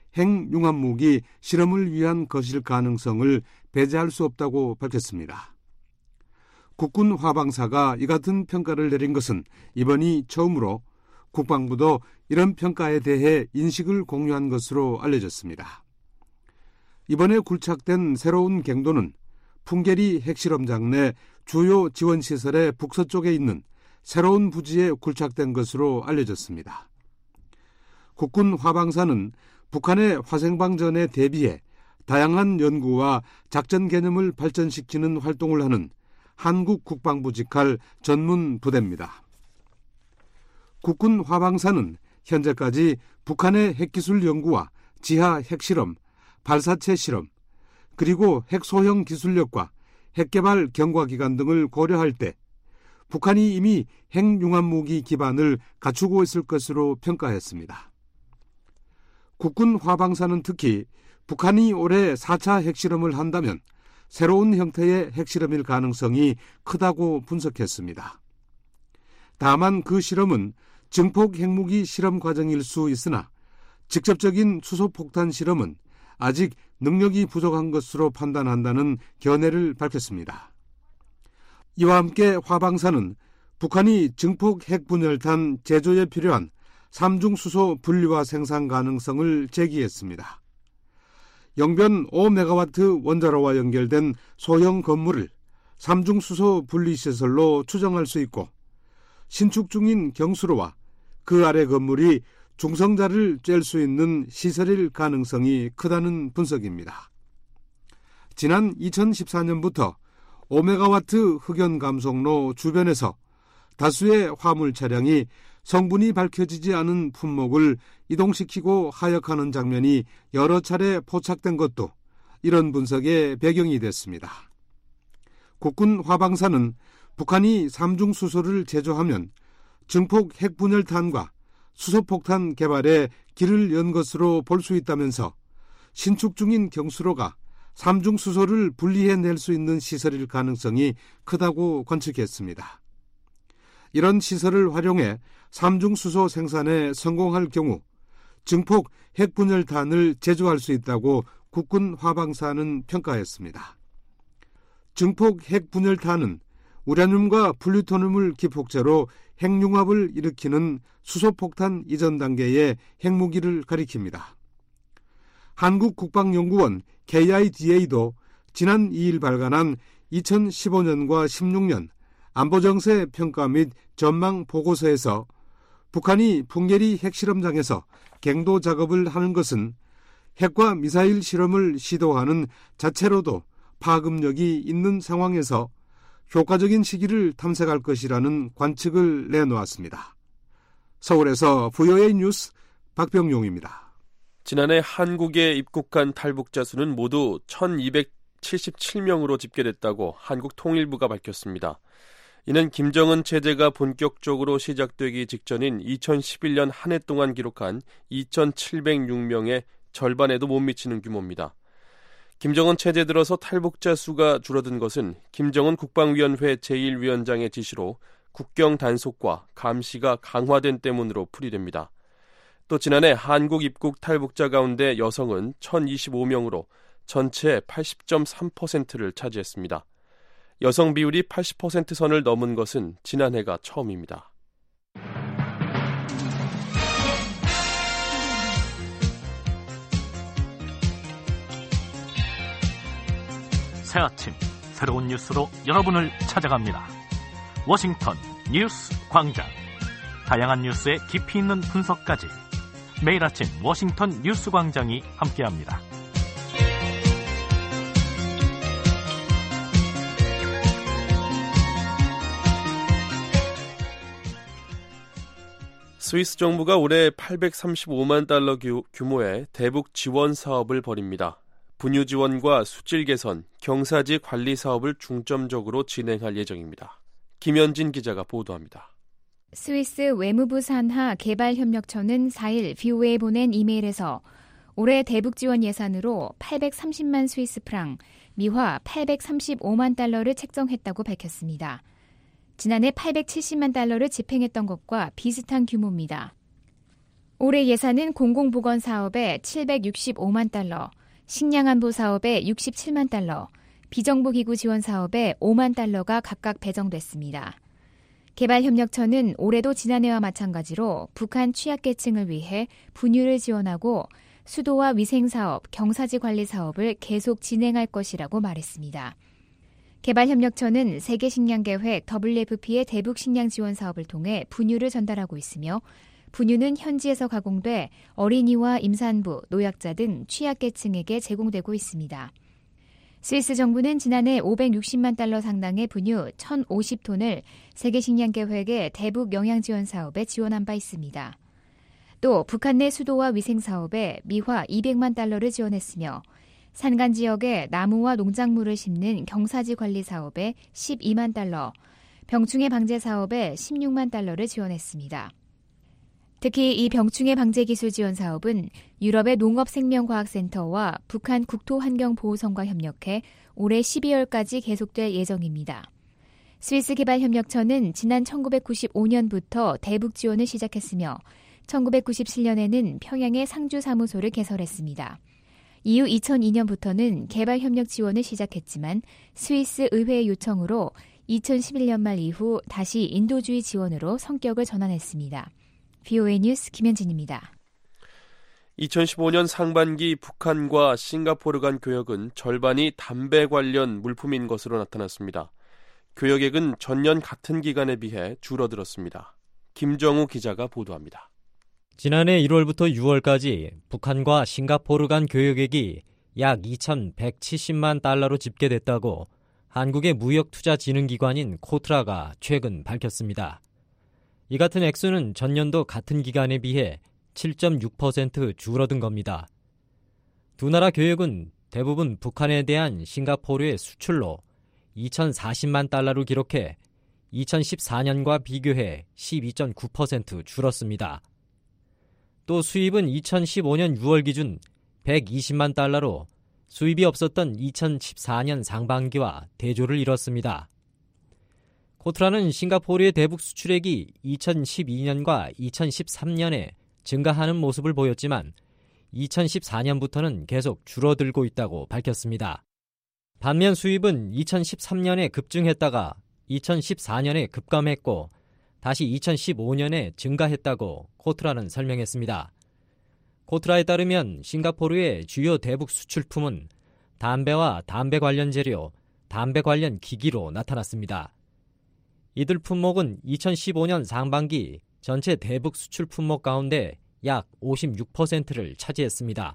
핵융합무기 실험을 위한 것일 가능성을 배제할 수 없다고 밝혔습니다. 국군 화방사가 이 같은 평가를 내린 것은 이번이 처음으로 국방부도 이런 평가에 대해 인식을 공유한 것으로 알려졌습니다. 이번에 굴착된 새로운 갱도는 풍계리 핵실험장 내 주요 지원시설의 북서쪽에 있는 새로운 부지에 굴착된 것으로 알려졌습니다. 국군 화방사는 북한의 화생방전에 대비해 다양한 연구와 작전 개념을 발전시키는 활동을 하는 한국 국방부 직할 전문 부대입니다. 국군 화방사는 현재까지 북한의 핵기술 연구와 지하 핵실험, 발사체 실험, 그리고 핵소형 기술력과 핵개발 경과기간 등을 고려할 때 북한이 이미 핵융합무기 기반을 갖추고 있을 것으로 평가했습니다. 국군 화방사는 특히 북한이 올해 사 차 핵실험을 한다면 새로운 형태의 핵실험일 가능성이 크다고 분석했습니다. 다만 그 실험은 증폭 핵무기 실험 과정일 수 있으나 직접적인 수소폭탄 실험은 아직 능력이 부족한 것으로 판단한다는 견해를 밝혔습니다. 이와 함께 화방사는 북한이 증폭 핵분열탄 제조에 필요한 삼중수소 분리화 생산 가능성을 제기했습니다. 영변 오 메가와트 원자로와 연결된 소형 건물을 삼중수소 분리시설로 추정할 수 있고 신축 중인 경수로와 그 아래 건물이 중성자를 쬐을 수 있는 시설일 가능성이 크다는 분석입니다. 지난 이천십사 년부터 오 메가와트 흑연 감속로 주변에서 다수의 화물 차량이 성분이 밝혀지지 않은 품목을 이동시키고 하역하는 장면이 여러 차례 포착된 것도 이런 분석의 배경이 됐습니다. 국군 화방사는 북한이 삼중수소를 제조하면 증폭 핵분열탄과 수소폭탄 개발에 길을 연 것으로 볼 수 있다면서 신축 중인 경수로가 삼중수소를 분리해낼 수 있는 시설일 가능성이 크다고 관측했습니다. 이런 시설을 활용해 삼중수소 생산에 성공할 경우 증폭 핵분열탄을 제조할 수 있다고 국군 화방사는 평가했습니다. 증폭 핵분열탄은 우라늄과 플루토늄을 기폭제로 핵융합을 일으키는 수소폭탄 이전 단계의 핵무기를 가리킵니다. 한국국방연구원 케이아이디에이도 지난 이 일 발간한 이천십오 년과 십육 년 안보정세 평가 및 전망 보고서에서 북한이 풍계리 핵실험장에서 갱도 작업을 하는 것은 핵과 미사일 실험을 시도하는 자체로도 파급력이 있는 상황에서 효과적인 시기를 탐색할 것이라는 관측을 내놓았습니다. 서울에서 브이오에이 뉴스 박병용입니다. 지난해 한국에 입국한 탈북자 수는 모두 천이백칠십칠 명으로 집계됐다고 한국통일부가 밝혔습니다. 이는 김정은 체제가 본격적으로 시작되기 직전인 이천십일 년 한 해 동안 기록한 이천칠백육 명의 절반에도 못 미치는 규모입니다. 김정은 체제 들어서 탈북자 수가 줄어든 것은 김정은 국방위원회 제일 위원장의 지시로 국경 단속과 감시가 강화된 때문으로 풀이됩니다. 또 지난해 한국 입국 탈북자 가운데 여성은 천이십오 명으로 전체 팔십 점 삼 퍼센트를 차지했습니다. 여성 비율이 팔십 퍼센트 선을 넘은 것은 지난해가 처음입니다. 새 아침 새로운 뉴스로 여러분을 찾아갑니다. 워싱턴 뉴스 광장. 다양한 뉴스의 깊이 있는 분석까지 매일 아침 워싱턴 뉴스 광장이 함께합니다. 스위스 정부가 올해 팔백삼십오만 달러 규모의 대북 지원 사업을 벌입니다. 분유 지원과 수질 개선, 경사지 관리 사업을 중점적으로 진행할 예정입니다. 김현진 기자가 보도합니다. 스위스 외무부 산하 개발협력처는 사 일 브이오에이에 보낸 이메일에서 올해 대북 지원 예산으로 팔백삼십만 스위스 프랑, 미화 팔백삼십오만 달러를 책정했다고 밝혔습니다. 지난해 팔백칠십만 달러를 집행했던 것과 비슷한 규모입니다. 올해 예산은 공공보건 사업에 칠백육십오만 달러, 식량안보 사업에 육십칠만 달러, 비정부기구 지원 사업에 오만 달러가 각각 배정됐습니다. 개발협력처는 올해도 지난해와 마찬가지로 북한 취약계층을 위해 분유를 지원하고 수도와 위생사업, 경사지 관리 사업을 계속 진행할 것이라고 말했습니다. 개발협력처는 세계식량계획 더블유에프피의 대북식량 지원 사업을 통해 분유를 전달하고 있으며 분유는 현지에서 가공돼 어린이와 임산부, 노약자 등 취약계층에게 제공되고 있습니다. 스위스 정부는 지난해 오백육십만 달러 상당의 분유 천오십 톤을 세계식량계획의 대북 영양지원 사업에 지원한 바 있습니다. 또 북한 내 수도와 위생사업에 미화 이백만 달러를 지원했으며 산간 지역에 나무와 농작물을 심는 경사지 관리 사업에 십이만 달러, 병충해 방제 사업에 십육만 달러를 지원했습니다. 특히 이 병충해 방제 기술 지원 사업은 유럽의 농업생명과학센터와 북한 국토환경보호성과 협력해 올해 십이월까지 계속될 예정입니다. 스위스개발협력처는 지난 천구백구십오 년부터 대북 지원을 시작했으며 천구백구십칠 년에는 평양에 상주사무소를 개설했습니다. 이후 이천이 년부터는 개발협력 지원을 시작했지만 스위스 의회의 요청으로 이천십일 년 말 이후 다시 인도주의 지원으로 성격을 전환했습니다. 브이오에이 뉴스 김현진입니다. 이천십오 년 상반기 북한과 싱가포르 간 교역은 절반이 담배 관련 물품인 것으로 나타났습니다. 교역액은 전년 같은 기간에 비해 줄어들었습니다. 김정우 기자가 보도합니다. 지난해 일월부터 유월까지 북한과 싱가포르 간 교역액이 약 이천백칠십만 달러로 집계됐다고 한국의 무역투자진흥기관인 코트라가 최근 밝혔습니다. 이 같은 액수는 전년도 같은 기간에 비해 칠 점 육 퍼센트 줄어든 겁니다. 두 나라 교역은 대부분 북한에 대한 싱가포르의 수출로 이천사십만 달러를 기록해 이천십사 년과 비교해 십이 점 구 퍼센트 줄었습니다. 또 수입은 이천십오 년 유월 기준 백이십만 달러로 수입이 없었던 이천십사 년 상반기와 대조를 이뤘습니다. 코트라는 싱가포르의 대북 수출액이 이천십이 년과 이천십삼 년에 증가하는 모습을 보였지만 이천십사 년부터는 계속 줄어들고 있다고 밝혔습니다. 반면 수입은 이천십삼 년에 급증했다가 이천십사 년에 급감했고 다시 이천십오 년에 증가했다고 코트라는 설명했습니다. 코트라에 따르면 싱가포르의 주요 대북 수출품은 담배와 담배 관련 재료, 담배 관련 기기로 나타났습니다. 이들 품목은 이천십오 년 상반기 전체 대북 수출 품목 가운데 약 오십육 퍼센트를 차지했습니다.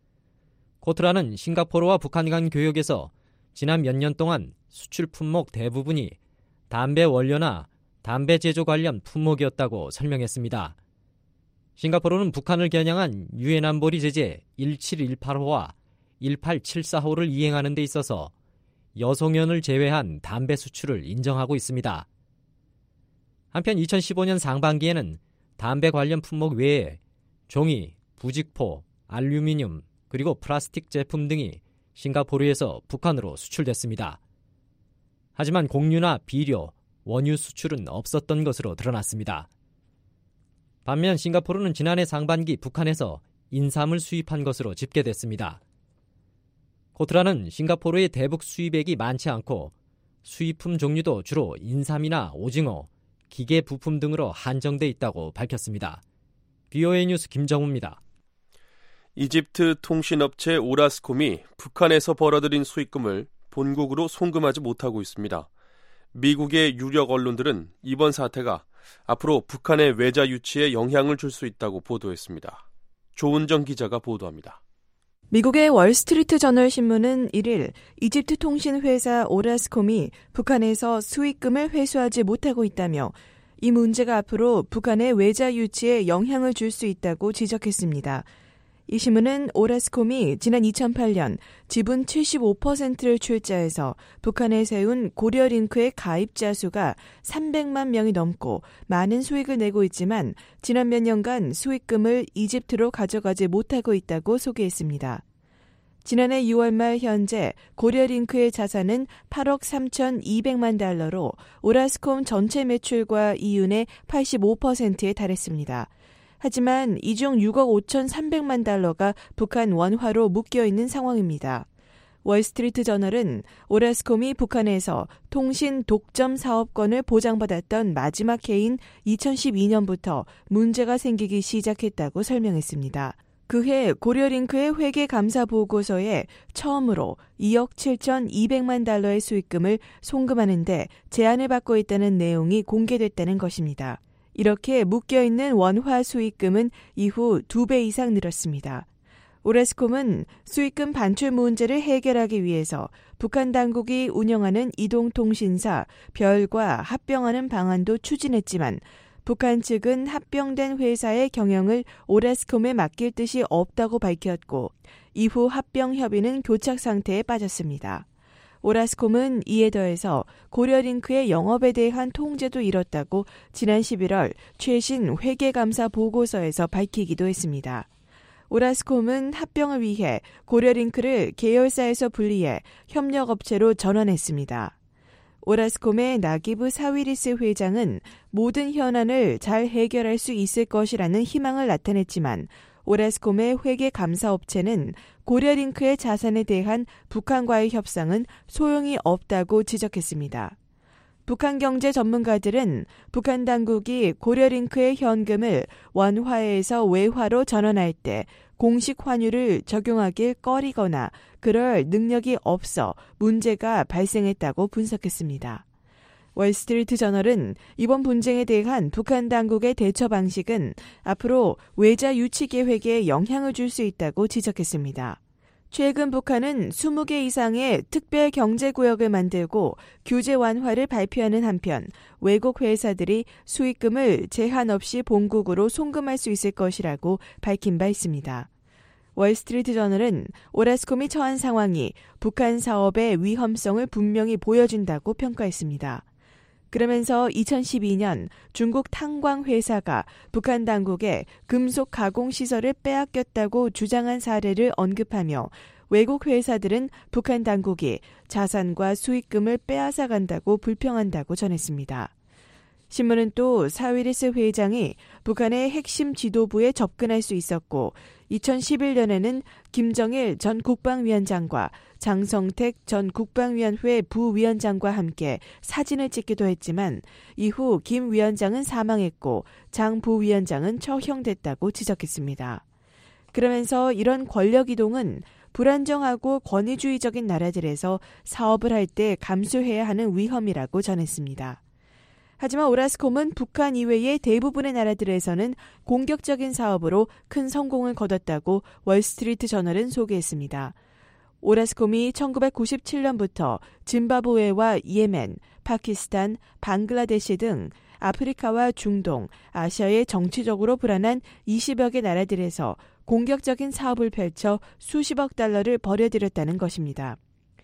코트라는 싱가포르와 북한 간 교역에서 지난 몇 년 동안 수출 품목 대부분이 담배 원료나 담배 제조 관련 품목이었다고 설명했습니다. 싱가포르는 북한을 겨냥한 유엔 안보리 제재 일칠일팔 호와 일팔칠사 호를 이행하는 데 있어서 여성연을 제외한 담배 수출을 인정하고 있습니다. 한편 이천십오 년 상반기에는 담배 관련 품목 외에 종이, 부직포, 알루미늄, 그리고 플라스틱 제품 등이 싱가포르에서 북한으로 수출됐습니다. 하지만 공유나 비료, 원유 수출은 없었던 것으로 드러났습니다. 반면 싱가포르는 지난해 상반기 북한에서 인삼을 수입한 것으로 집계됐습니다. 코트라는 싱가포르의 대북 수입액이 많지 않고 수입품 종류도 주로 인삼이나 오징어, 기계 부품 등으로 한정돼 있다고 밝혔습니다. 브이오에이 뉴스 김정우입니다. 이집트 통신업체 오라스콤이 북한에서 벌어들인 수익금을 본국으로 송금하지 못하고 있습니다. 미국의 유력 언론들은 이번 사태가 앞으로 북한의 외자 유치에 영향을 줄 수 있다고 보도했습니다. 조은정 기자가 보도합니다. 미국의 월스트리트 저널 신문은 일 일 이집트 통신회사 오라스콤이 북한에서 수익금을 회수하지 못하고 있다며 이 문제가 앞으로 북한의 외자 유치에 영향을 줄 수 있다고 지적했습니다. 이 신문은 오라스콤이 지난 이천팔 년 지분 칠십오 퍼센트를 출자해서 북한에 세운 고려링크의 가입자 수가 삼백만 명이 넘고 많은 수익을 내고 있지만 지난 몇 년간 수익금을 이집트로 가져가지 못하고 있다고 소개했습니다. 지난해 유월 말 현재 고려링크의 자산은 팔억 삼천이백만 달러로 오라스콤 전체 매출과 이윤의 팔십오 퍼센트에 달했습니다. 하지만 이 중 육억 오천삼백만 달러가 북한 원화로 묶여있는 상황입니다. 월스트리트 저널은 오라스콤이 북한에서 통신 독점 사업권을 보장받았던 마지막 해인 이천십이 년부터 문제가 생기기 시작했다고 설명했습니다. 그해 고려링크의 회계 감사 보고서에 처음으로 이억 칠천이백만 달러의 수익금을 송금하는데 제한을 받고 있다는 내용이 공개됐다는 것입니다. 이렇게 묶여있는 원화 수익금은 이후 두 배 이상 늘었습니다. 오라스콤은 수익금 반출 문제를 해결하기 위해서 북한 당국이 운영하는 이동통신사 별과 합병하는 방안도 추진했지만 북한 측은 합병된 회사의 경영을 오라스콤에 맡길 뜻이 없다고 밝혔고 이후 합병 협의는 교착 상태에 빠졌습니다. 오라스콤은 이에 더해서 고려링크의 영업에 대한 통제도 잃었다고 지난 십일월 최신 회계감사 보고서에서 밝히기도 했습니다. 오라스콤은 합병을 위해 고려링크를 계열사에서 분리해 협력업체로 전환했습니다. 오라스콤의 나기브 사위리스 회장은 모든 현안을 잘 해결할 수 있을 것이라는 희망을 나타냈지만 오라스콤의 회계 감사업체는 고려링크의 자산에 대한 북한과의 협상은 소용이 없다고 지적했습니다. 북한 경제 전문가들은 북한 당국이 고려링크의 현금을 원화에서 외화로 전환할 때 공식 환율을 적용하길 꺼리거나 그럴 능력이 없어 문제가 발생했다고 분석했습니다. 월스트리트 저널은 이번 분쟁에 대한 북한 당국의 대처 방식은 앞으로 외자 유치 계획에 영향을 줄 수 있다고 지적했습니다. 최근 북한은 이십 개 이상의 특별 경제구역을 만들고 규제 완화를 발표하는 한편 외국 회사들이 수익금을 제한 없이 본국으로 송금할 수 있을 것이라고 밝힌 바 있습니다. 월스트리트 저널은 오라스콤이 처한 상황이 북한 사업의 위험성을 분명히 보여준다고 평가했습니다. 그러면서 이천십이 년 중국 탄광 회사가 북한 당국에 금속 가공 시설을 빼앗겼다고 주장한 사례를 언급하며 외국 회사들은 북한 당국이 자산과 수익금을 빼앗아 간다고 불평한다고 전했습니다. 신문은 또 사위리스 회장이 북한의 핵심 지도부에 접근할 수 있었고 이천십일 년에는 김정일 전 국방위원장과 장성택 전 국방위원회 부위원장과 함께 사진을 찍기도 했지만 이후 김 위원장은 사망했고 장 부위원장은 처형됐다고 지적했습니다. 그러면서 이런 권력 이동은 불안정하고 권위주의적인 나라들에서 사업을 할 때 감수해야 하는 위험이라고 전했습니다. 하지만 오라스콤은 북한 이외의 대부분의 나라들에서는 공격적인 사업으로 큰 성공을 거뒀다고 월스트리트 저널은 소개했습니다. 오라스콤이 천구백구십칠 년부터 짐바브웨와 예멘, 파키스탄, 방글라데시 등 아프리카와 중동, 아시아의 정치적으로 불안한 이십여 개 나라들에서 공격적인 사업을 펼쳐 수십억 달러를 벌여들였다는 것입니다.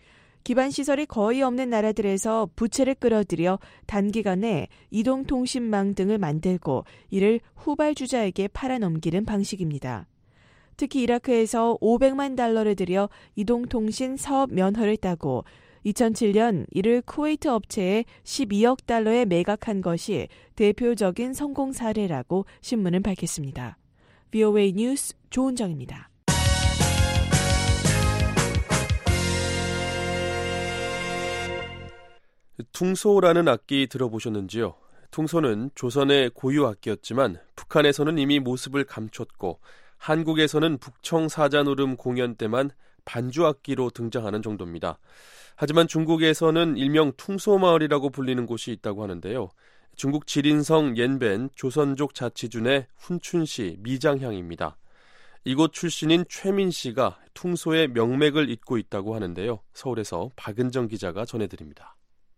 기반시설이 거의 없는 나라들에서 부채를 끌어들여 단기간에 이동통신망 등을 만들고 이를 후발주자에게 팔아넘기는 방식입니다. 특히 이라크에서 오백만 달러를 들여 이동통신 사업 면허를 따고 이천칠 년 이를 쿠웨이트 업체에 십이억 달러에 매각한 것이 대표적인 성공 사례라고 신문은 밝혔습니다. 브이오에이 뉴스 조은정입니다. 퉁소라는 악기 들어보셨는지요? 퉁소는 조선의 고유 악기였지만 북한에서는 이미 모습을 감췄고 한국에서는 북청 사자노름 공연 때만 반주 악기로 등장하는 정도입니다. 하지만 중국에서는 일명 퉁소마을이라고 불리는 곳이 있다고 하는데요. 중국 지린성 옌벤 조선족 자치준의 훈춘시 미장향입니다. 이곳 출신인 최민 씨가 퉁소의 명맥을 잇고 있다고 하는데요. 서울에서 박은정 기자가 전해드립니다.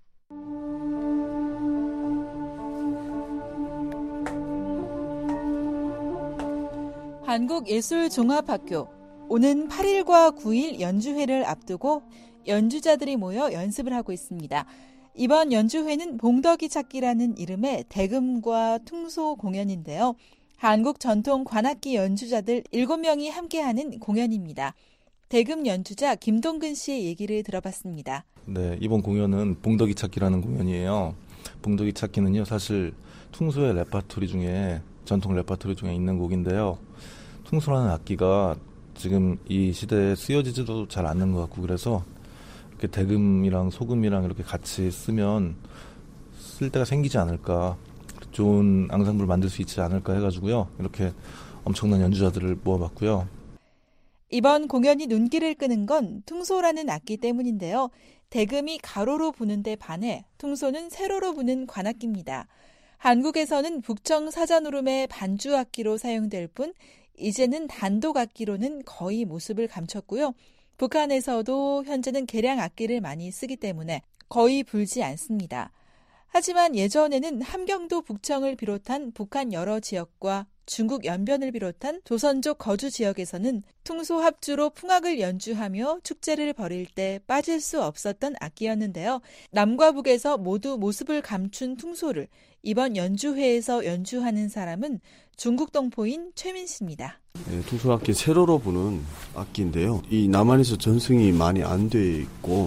한국예술종합학교 오는 팔 일과 구 일 연주회를 앞두고 연주자들이 모여 연습을 하고 있습니다. 이번 연주회는 봉덕이 찾기라는 이름의 대금과 퉁소 공연인데요. 한국 전통 관악기 연주자들 일곱 명이 함께하는 공연입니다. 대금 연주자 김동근 씨의 얘기를 들어봤습니다. 네, 이번 공연은 봉덕이 찾기라는 공연이에요. 봉덕이 찾기는요, 사실 퉁소의 레파토리 중에 전통 레파토리 중에 있는 곡인데요. 퉁소라는 악기가 지금 이 시대에 쓰여지지도 잘 않는 것 같고 그래서 이렇게 대금이랑 소금이랑 이렇게 같이 쓰면 쓸 때가 생기지 않을까, 좋은 앙상블을 만들 수 있지 않을까 해가지고요. 이렇게 엄청난 연주자들을 모아봤고요. 이번 공연이 눈길을 끄는 건 퉁소라는 악기 때문인데요. 대금이 가로로 부는 데 반해 퉁소는 세로로 부는 관악기입니다. 한국에서는 북청 사자노름의 반주악기로 사용될 뿐 이제는 단독악기로는 거의 모습을 감췄고요. 북한에서도 현재는 개량악기를 많이 쓰기 때문에 거의 불지 않습니다. 하지만 예전에는 함경도 북청을 비롯한 북한 여러 지역과 중국 연변을 비롯한 조선족 거주 지역에서는 퉁소 합주로 풍악을 연주하며 축제를 벌일 때 빠질 수 없었던 악기였는데요. 남과 북에서 모두 모습을 감춘 퉁소를 이번 연주회에서 연주하는 사람은 중국 동포인 최민 씨입니다. 네, 퉁소 악기 세로로 부는 악기인데요. 이 남한에서 전승이 많이 안 돼 있고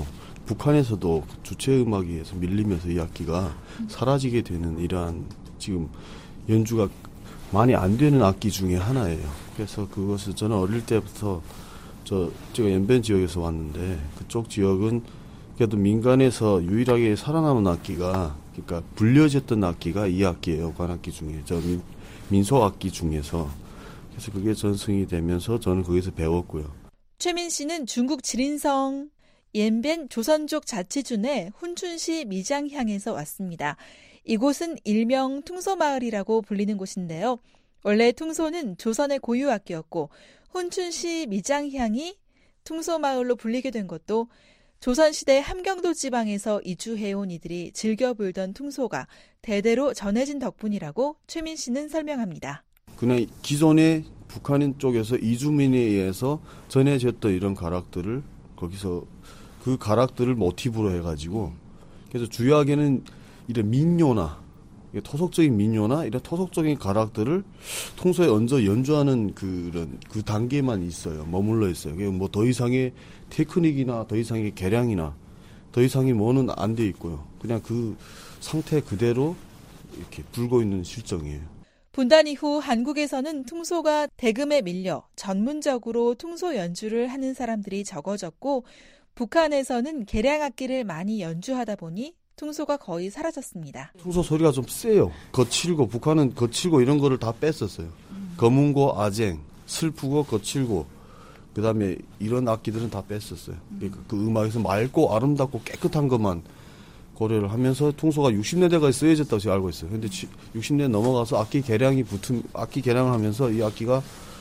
북한에서도 주체 음악에서 밀리면서 이 악기가 사라지게 되는 이러한 지금 연주가 많이 안 되는 악기 중에 하나예요. 그래서 그것을 저는 어릴 때부터 저 제가 연변 지역에서 왔는데 그쪽 지역은 그래도 민간에서 유일하게 살아남은 악기가 그러니까 불려졌던 악기가 이 악기예요. 관악기 중에 저 민, 민속 악기 중에서 그래서 그게 전승이 되면서 저는 거기서 배웠고요. 최민 씨는 중국 지린성 옌벤 조선족 자치준의 훈춘시 미장향에서 왔습니다. 이곳은 일명 퉁소마을이라고 불리는 곳인데요. 원래 퉁소는 조선의 고유 악기였고 훈춘시 미장향이 퉁소마을로 불리게 된 것도 조선시대 함경도 지방에서 이주해온 이들이 즐겨 불던 퉁소가 대대로 전해진 덕분이라고 최민 씨는 설명합니다. 그냥 기존의 북한 쪽에서 이주민에 의해서 전해졌던 이런 가락들을 거기서 그 가락들을 모티브로 해가지고 그래서 주요하게는 이런 민요나 토속적인 민요나 이런 토속적인 가락들을 통소에 얹어 연주하는 그런 그 단계만 있어요. 머물러 있어요. 뭐 더 이상의 테크닉이나 더 이상의 계량이나 더 이상의 뭐는 안 돼 있고요. 그냥 그 상태 그대로 이렇게 불고 있는 실정이에요. 분단 이후 한국에서는 퉁소가 대금에 밀려 전문적으로 퉁소 연주를 하는 사람들이 적어졌고 북한에서는 계량악기를 많이 연주하다 보니 퉁소가 거의 사라졌습니다. 퉁소 소리가 좀 세요. 거칠고 북한은 거칠고 이런 거를 다 뺐었어요. 음. 거문고 아쟁, 슬프고 거칠고 그다음에 이런 악기들은 다 뺐었어요. 그러니까 그 음악에서 맑고 아름답고 깨끗한 것만 고려를 하면서 퉁소가 육십 년대까지 쓰여졌다고 제가 알고 있어요. 근데 육십 년 넘어가서 악기 개량이 붙은 악기 개량을 하면서 이 악기가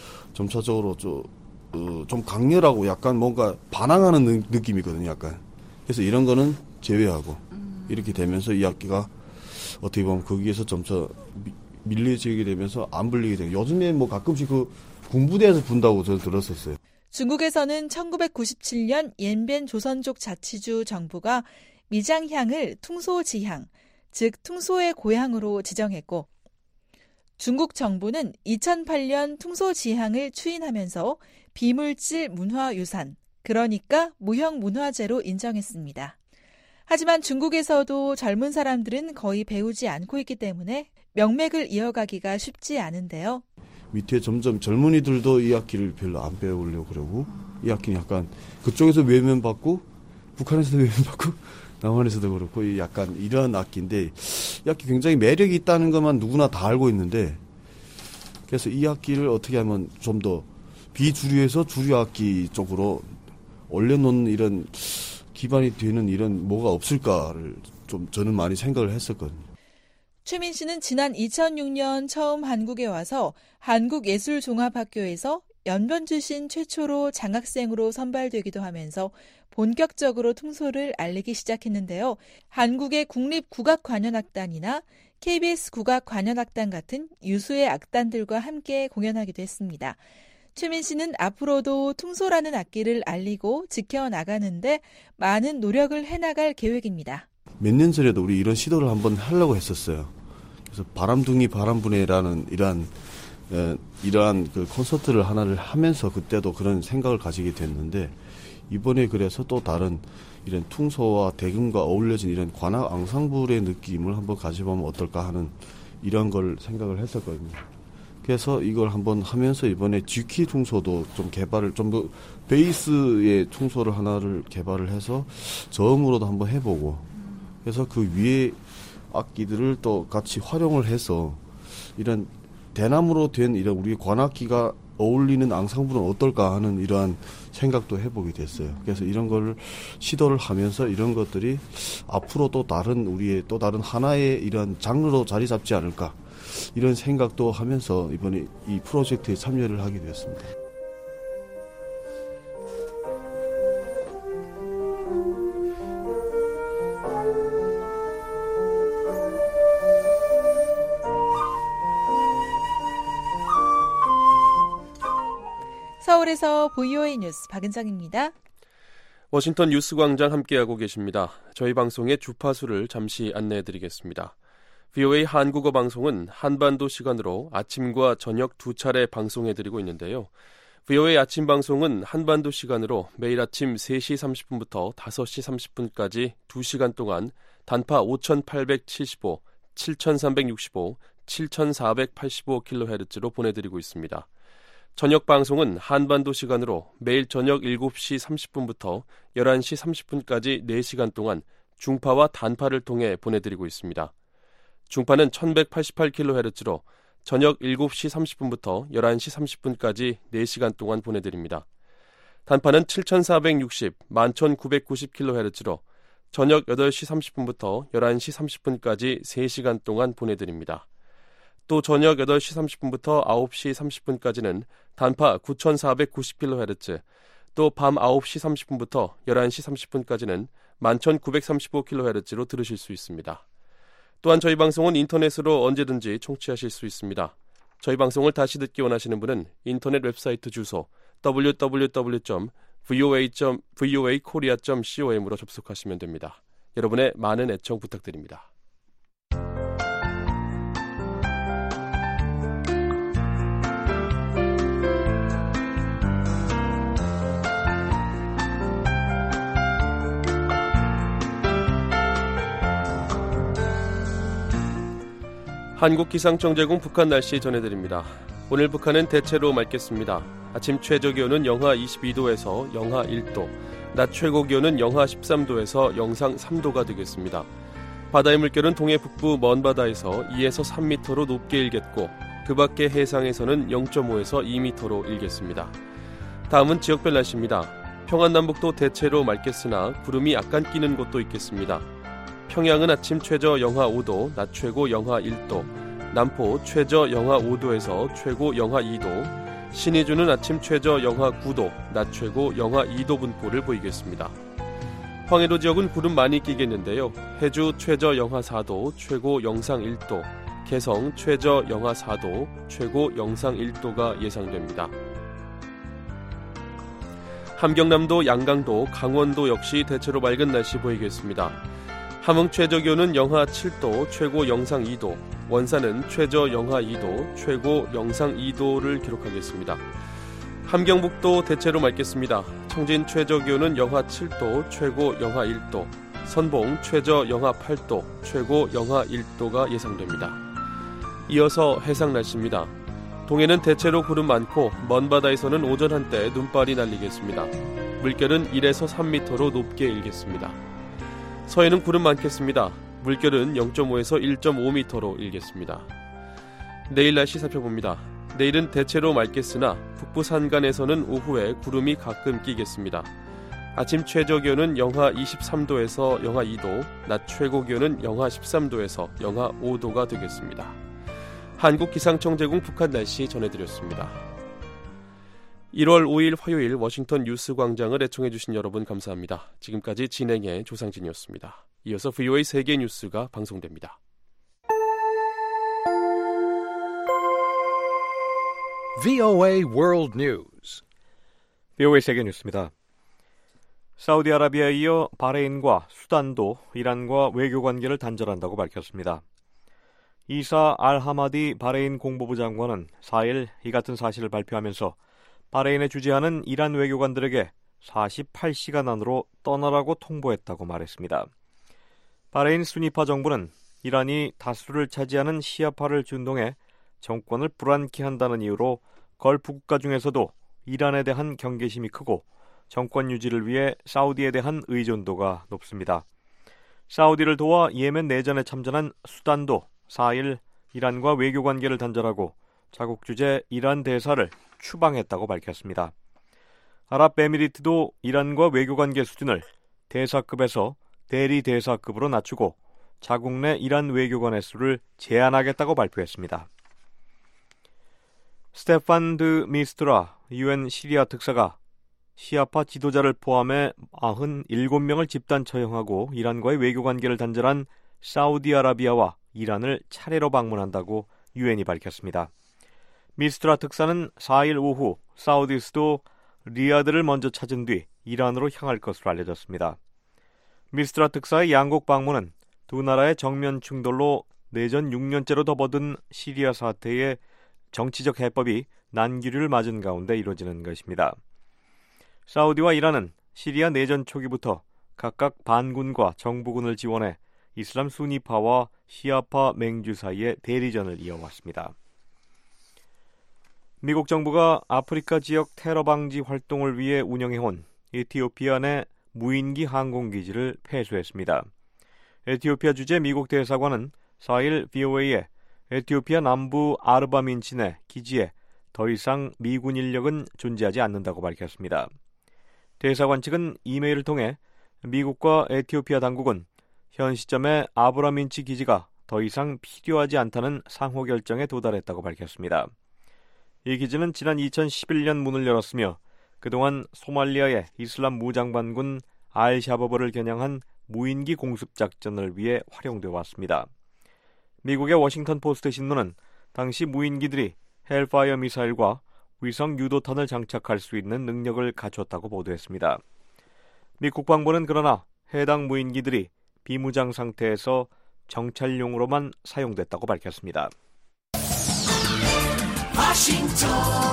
점차적으로 좀, 어, 좀 강렬하고 약간 뭔가 반항하는 느, 느낌이거든요. 약간. 그래서 이런 거는 제외하고 음. 이렇게 되면서 이 악기가 어떻게 보면 거기에서 점차 미, 밀려지게 되면서 안 불리게 되고 요즘에 뭐 가끔씩 그 군부대에서 분다고 저는 들었었어요. 중국에서는 천구백구십칠 년 옌벤 조선족 자치주 정부가 미장향을 퉁소지향, 즉 퉁소의 고향으로 지정했고 중국 정부는 이천팔 년 퉁소지향을 추인하면서 비물질 문화유산, 그러니까 무형문화재로 인정했습니다. 하지만 중국에서도 젊은 사람들은 거의 배우지 않고 있기 때문에 명맥을 이어가기가 쉽지 않은데요. 밑에 점점 젊은이들도 이 악기를 별로 안 배우려고 그러고 이 악기는 약간 그쪽에서 외면받고 북한에서도 외면받고 남한에서도 그렇고 이 약간 이런 악기인데 이 악기 굉장히 매력이 있다는 것만 누구나 다 알고 있는데 그래서 이 악기를 어떻게 하면 좀 더 비주류에서 주류 악기 쪽으로 올려놓는 이런 기반이 되는 이런 뭐가 없을까를 좀 저는 많이 생각을 했었거든요. 최민 씨는 지난 이천육 년 처음 한국에 와서 한국예술종합학교에서 연변 출신 최초로 장학생으로 선발되기도 하면서 본격적으로 퉁소를 알리기 시작했는데요. 한국의 국립국악관현악단이나 케이비에스 국악관현악단 같은 유수의 악단들과 함께 공연하기도 했습니다. 최민 씨는 앞으로도 퉁소라는 악기를 알리고 지켜나가는데 많은 노력을 해나갈 계획입니다. 몇 년 전에도 우리 이런 시도를 한번 하려고 했었어요. 그래서 바람둥이 바람분해라는 이러한 에, 이러한 그 콘서트를 하나를 하면서 그때도 그런 생각을 가지게 됐는데 이번에 그래서 또 다른 이런 퉁소와 대금과 어울려진 이런 관악 앙상블의 느낌을 한번 가져보면 어떨까 하는 이런 걸 생각을 했었거든요. 그래서 이걸 한번 하면서 이번에 G키 퉁소도 좀 개발을 좀 더 베이스의 퉁소를 하나를 개발을 해서 저음으로도 한번 해보고 그래서 그 위에 악기들을 또 같이 활용을 해서 이런 대나무로 된 이런 우리 관악기가 어울리는 앙상블은 어떨까 하는 이러한 생각도 해보게 됐어요. 그래서 이런 걸 시도를 하면서 이런 것들이 앞으로 또 다른 우리의 또 다른 하나의 이런 장르로 자리 잡지 않을까 이런 생각도 하면서 이번에 이 프로젝트에 참여를 하게 되었습니다. 서울에서 브이오에이 뉴스 박은정입니다. 워싱턴 뉴스광장 함께하고 계십니다. 저희 방송의 주파수를 잠시 안내해드리겠습니다. 브이오에이 한국어 방송은 한반도 시간으로 아침과 저녁 두 차례 방송해드리고 있는데요. 브이오에이 아침 방송은 한반도 시간으로 매일 아침 세 시 삼십 분부터 다섯 시 삼십 분까지 두 시간 동안 단파 오천팔백칠십오, 칠천삼백육십오, 칠천사백팔십오 킬로헤르츠로 보내드리고 있습니다. 저녁 방송은 한반도 시간으로 매일 저녁 일곱 시 삼십 분부터 열한 시 삼십 분까지 네 시간 동안 중파와 단파를 통해 보내드리고 있습니다. 중파는 천백팔십팔 킬로헤르츠로 저녁 일곱 시 삼십 분부터 열한 시 삼십 분까지 네 시간 동안 보내드립니다. 단파는 칠천사백육십, 만천구백구십 킬로헤르츠로 저녁 여덟 시 삼십 분부터 열한 시 삼십 분까지 세 시간 동안 보내드립니다. 또 저녁 여덟 시 삼십 분부터 아홉 시 삼십 분까지는 단파 구천사백구십 킬로헤르츠, 또 밤 아홉 시 삼십 분부터 열한 시 삼십 분까지는 만천구백삼십오 킬로헤르츠로 들으실 수 있습니다. 또한 저희 방송은 인터넷으로 언제든지 청취하실 수 있습니다. 저희 방송을 다시 듣기 원하시는 분은 인터넷 웹사이트 주소 더블유 더블유 더블유 점 브이오에이 점 브이오에이 코리아 점 com으로 접속하시면 됩니다. 여러분의 많은 애청 부탁드립니다. 한국기상청제공 북한 날씨 전해드립니다. 오늘 북한은 대체로 맑겠습니다. 아침 최저기온은 영하 이십이 도에서 영하 일 도, 낮 최고기온은 영하 십삼 도에서 영상 삼 도가 되겠습니다. 바다의 물결은 동해 북부 먼바다에서 이에서 삼 미터로 높게 일겠고 그 밖의 해상에서는 영 점 오에서 이 미터로 일겠습니다. 다음은 지역별 날씨입니다. 평안남북도 대체로 맑겠으나 구름이 약간 끼는 곳도 있겠습니다. 평양은 아침 최저 영하 오 도, 낮 최고 영하 일 도, 남포 최저 영하 오 도에서 최고 영하 이 도, 신의주는 아침 최저 영하 구 도, 낮 최고 영하 이 도 분포를 보이겠습니다. 황해도 지역은 구름 많이 끼겠는데요. 해주 최저 영하 사 도, 최고 영상 일 도, 개성 최저 영하 사 도, 최고 영상 일 도가 예상됩니다. 함경남도, 양강도, 강원도 역시 대체로 맑은 날씨 보이겠습니다. 함흥 최저기온은 영하 칠 도, 최고 영상 이 도, 원산은 최저 영하 이 도, 최고 영상 이 도를 기록하겠습니다. 함경북도 대체로 맑겠습니다. 청진 최저기온은 영하 칠 도, 최고 영하 일 도, 선봉 최저 영하 팔 도, 최고 영하 일 도가 예상됩니다. 이어서 해상 날씨입니다. 동해는 대체로 구름 많고 먼 바다에서는 오전 한때 눈발이 날리겠습니다. 물결은 일에서 삼 미터로 높게 일겠습니다. 서해는 구름 많겠습니다. 물결은 영 점 오에서 일 점 오 미터로 일겠습니다. 내일 날씨 살펴봅니다. 내일은 대체로 맑겠으나 북부 산간에서는 오후에 구름이 가끔 끼겠습니다. 아침 최저기온은 영하 이십삼 도에서 영하 이 도, 낮 최고기온은 영하 십삼 도에서 영하 오 도가 되겠습니다. 한국기상청 제공 북한 날씨 전해드렸습니다. 일월 오일 화요일 워싱턴 뉴스광장을 애청해주신 여러분 감사합니다. 지금까지 진행의 조상진이었습니다. 이어서 브이오에이 세계 뉴스가 방송됩니다. 브이오에이 World News. 브이오에이 세계 뉴스입니다. 사우디아라비아에 이어 바레인과 수단도 이란과 외교 관계를 단절한다고 밝혔습니다. 이사 알하마디 바레인 공보부 장관은 사 일 이 같은 사실을 발표하면서 바레인에 주재하는 이란 외교관들에게 사십팔 시간 안으로 떠나라고 통보했다고 말했습니다. 바레인 수니파 정부는 이란이 다수를 차지하는 시아파를 준동해 정권을 불안케 한다는 이유로 걸프 국가 중에서도 이란에 대한 경계심이 크고 정권 유지를 위해 사우디에 대한 의존도가 높습니다. 사우디를 도와 예멘 내전에 참전한 수단도 사 일 이란과 외교 관계를 단절하고 자국 주재 이란 대사를 추방했다고 밝혔습니다. 아랍에미리트도 이란과 외교관계 수준을 대사급에서 대리 대사급으로 낮추고 자국 내 이란 외교관의 수를 제한하겠다고 발표했습니다. 스테판 드 미스트라 유엔 시리아 특사가 시아파 지도자를 포함해 구십칠 명을 집단 처형하고 이란과의 외교관계를 단절한 사우디아라비아와 이란을 차례로 방문한다고 유엔이 밝혔습니다. 미스트라 특사는 사 일 오후 사우디 수도 리야드를 먼저 찾은 뒤 이란으로 향할 것으로 알려졌습니다. 미스트라 특사의 양국 방문은 두 나라의 정면 충돌로 내전 육 년째로 접어든 시리아 사태의 정치적 해법이 난기류를 맞은 가운데 이루어지는 것입니다. 사우디와 이란은 시리아 내전 초기부터 각각 반군과 정부군을 지원해 이슬람 수니파와 시아파 맹주 사이의 대리전을 이어왔습니다. 미국 정부가 아프리카 지역 테러 방지 활동을 위해 운영해온 에티오피아 내 무인기 항공기지를 폐쇄했습니다. 에티오피아 주재 미국 대사관은 사일 브이오에이에 에티오피아 남부 아르바민치 내 기지에 더 이상 미군 인력은 존재하지 않는다고 밝혔습니다. 대사관 측은 이메일을 통해 미국과 에티오피아 당국은 현 시점에 아브라민치 기지가 더 이상 필요하지 않다는 상호 결정에 도달했다고 밝혔습니다. 이 기지는 지난 이천십일 년 문을 열었으며 그동안 소말리아의 이슬람 무장반군 알샤바브를 겨냥한 무인기 공습 작전을 위해 활용되어 왔습니다. 미국의 워싱턴 포스트 신문은 당시 무인기들이 헬파이어 미사일과 위성 유도탄을 장착할 수 있는 능력을 갖췄다고 보도했습니다. 미 국방부는 그러나 해당 무인기들이 비무장 상태에서 정찰용으로만 사용됐다고 밝혔습니다. 워싱턴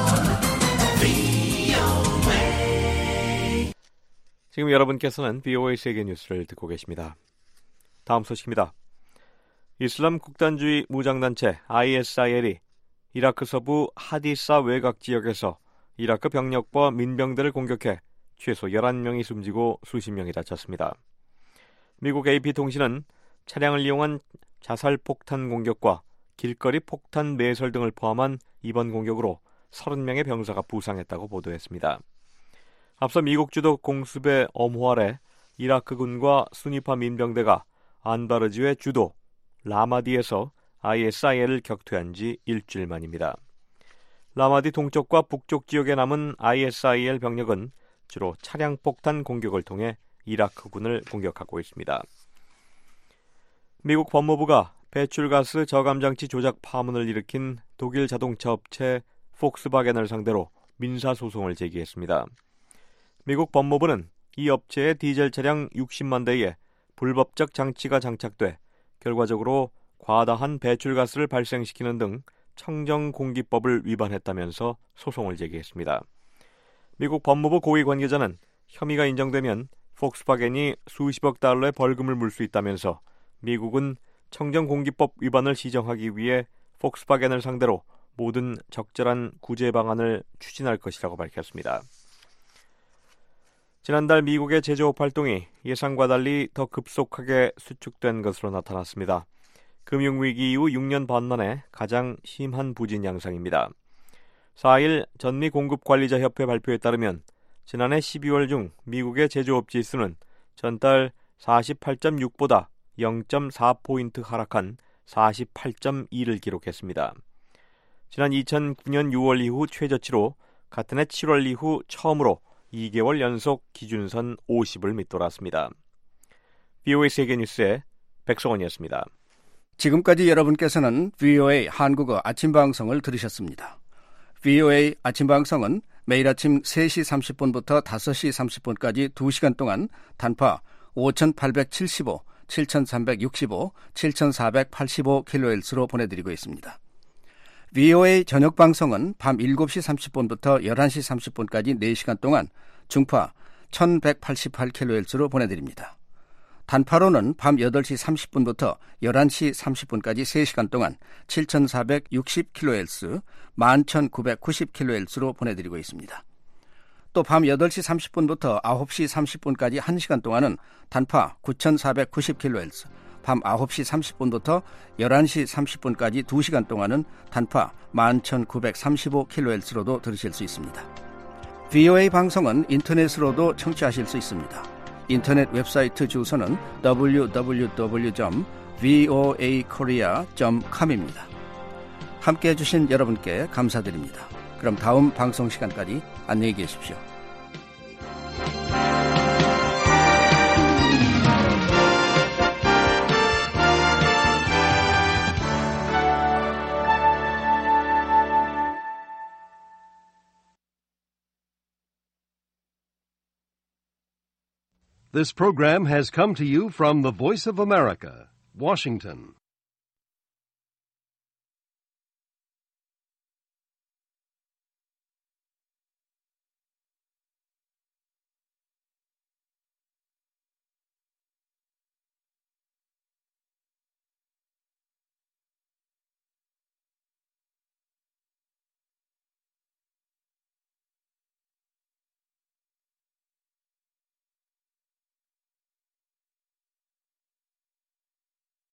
브이오에이 지금 여러분께서는 브이오에이 세계 뉴스를 듣고 계십니다. 다음 소식입니다. 이슬람 국단주의 무장단체 아이에스아이엘이 이라크 서부 하디사 외곽 지역에서 이라크 병력과 민병대를 공격해 최소 열한 명이 숨지고 수십 명이 다쳤습니다. 미국 에이피통신은 차량을 이용한 자살폭탄 공격과 길거리 폭탄 매설 등을 포함한 이번 공격으로 서른 명의 병사가 부상했다고 보도했습니다. 앞서 미국 주도 공습의 엄호 아래 이라크군과 수니파 민병대가 안바르주의 주도 라마디에서 아이에스아이엘을 격퇴한 지 일주일 만입니다. 라마디 동쪽과 북쪽 지역에 남은 아이에스아이엘 병력은 주로 차량 폭탄 공격을 통해 이라크군을 공격하고 있습니다. 미국 법무부가 배출가스 저감장치 조작 파문을 일으킨 독일 자동차 업체 폭스바겐을 상대로 민사소송을 제기했습니다. 미국 법무부는 이 업체의 디젤 차량 육십만 대에 불법적 장치가 장착돼 결과적으로 과다한 배출가스를 발생시키는 등 청정공기법을 위반했다면서 소송을 제기했습니다. 미국 법무부 고위 관계자는 혐의가 인정되면 폭스바겐이 수십억 달러의 벌금을 물 수 있다면서 미국은 청정공기법 위반을 시정하기 위해 폭스바겐을 상대로 모든 적절한 구제 방안을 추진할 것이라고 밝혔습니다. 지난달 미국의 제조업 활동이 예상과 달리 더 급속하게 수축된 것으로 나타났습니다. 금융위기 이후 육 년 반 만에 가장 심한 부진 양상입니다. 사일 전미 공급관리자협회 발표에 따르면 지난해 십이월 중 미국의 제조업 지수는 전달 사십팔 점 육보다 영 점 사 포인트 하락한 사십팔 점 이를 기록했습니다. 지난 이천구 년 유월 이후 최저치로 같은 해 칠월 이후 처음으로 이 개월 연속 기준선 오십을 밑돌았습니다. 브이오에이 세계뉴스의 백성원이었습니다. 지금까지 여러분께서는 브이오에이 한국어 아침방송을 들으셨습니다. 브이오에이 아침방송은 매일 아침 세 시 삼십 분부터 다섯 시 삼십 분까지 두 시간 동안 단파 오천팔백칠십오, 칠천삼백육십오, 칠천사백팔십오 킬로헤르츠로 보내드리고 있습니다. 브이오에이 저녁방송은 밤 일곱 시 삼십 분부터 열한 시 삼십 분까지 네 시간 동안 중파 천백팔십팔 킬로헤르츠로 보내드립니다. 단파로는 밤 여덟 시 삼십 분부터 열한 시 삼십 분까지 세 시간 동안 칠천사백육십 킬로헤르츠, 만 천구백구십 킬로헤르츠로 보내드리고 있습니다. 또 밤 여덟 시 삼십 분부터 아홉 시 삼십 분까지 한 시간 동안은 단파 구천사백구십 킬로헤르츠, 밤 아홉 시 삼십 분부터 열한 시 삼십 분까지 두 시간 동안은 단파 만 천구백삼십오 킬로헤르츠로도 들으실 수 있습니다. 브이오에이 방송은 인터넷으로도 청취하실 수 있습니다. 인터넷 웹사이트 주소는 더블유 더블유 더블유 점 브이오에이 코리아 점 컴입니다. 함께해 주신 여러분께 감사드립니다. 그럼 다음 방송 시간까지 안녕히 계십시오. This program has come to you from the Voice of America, Washington.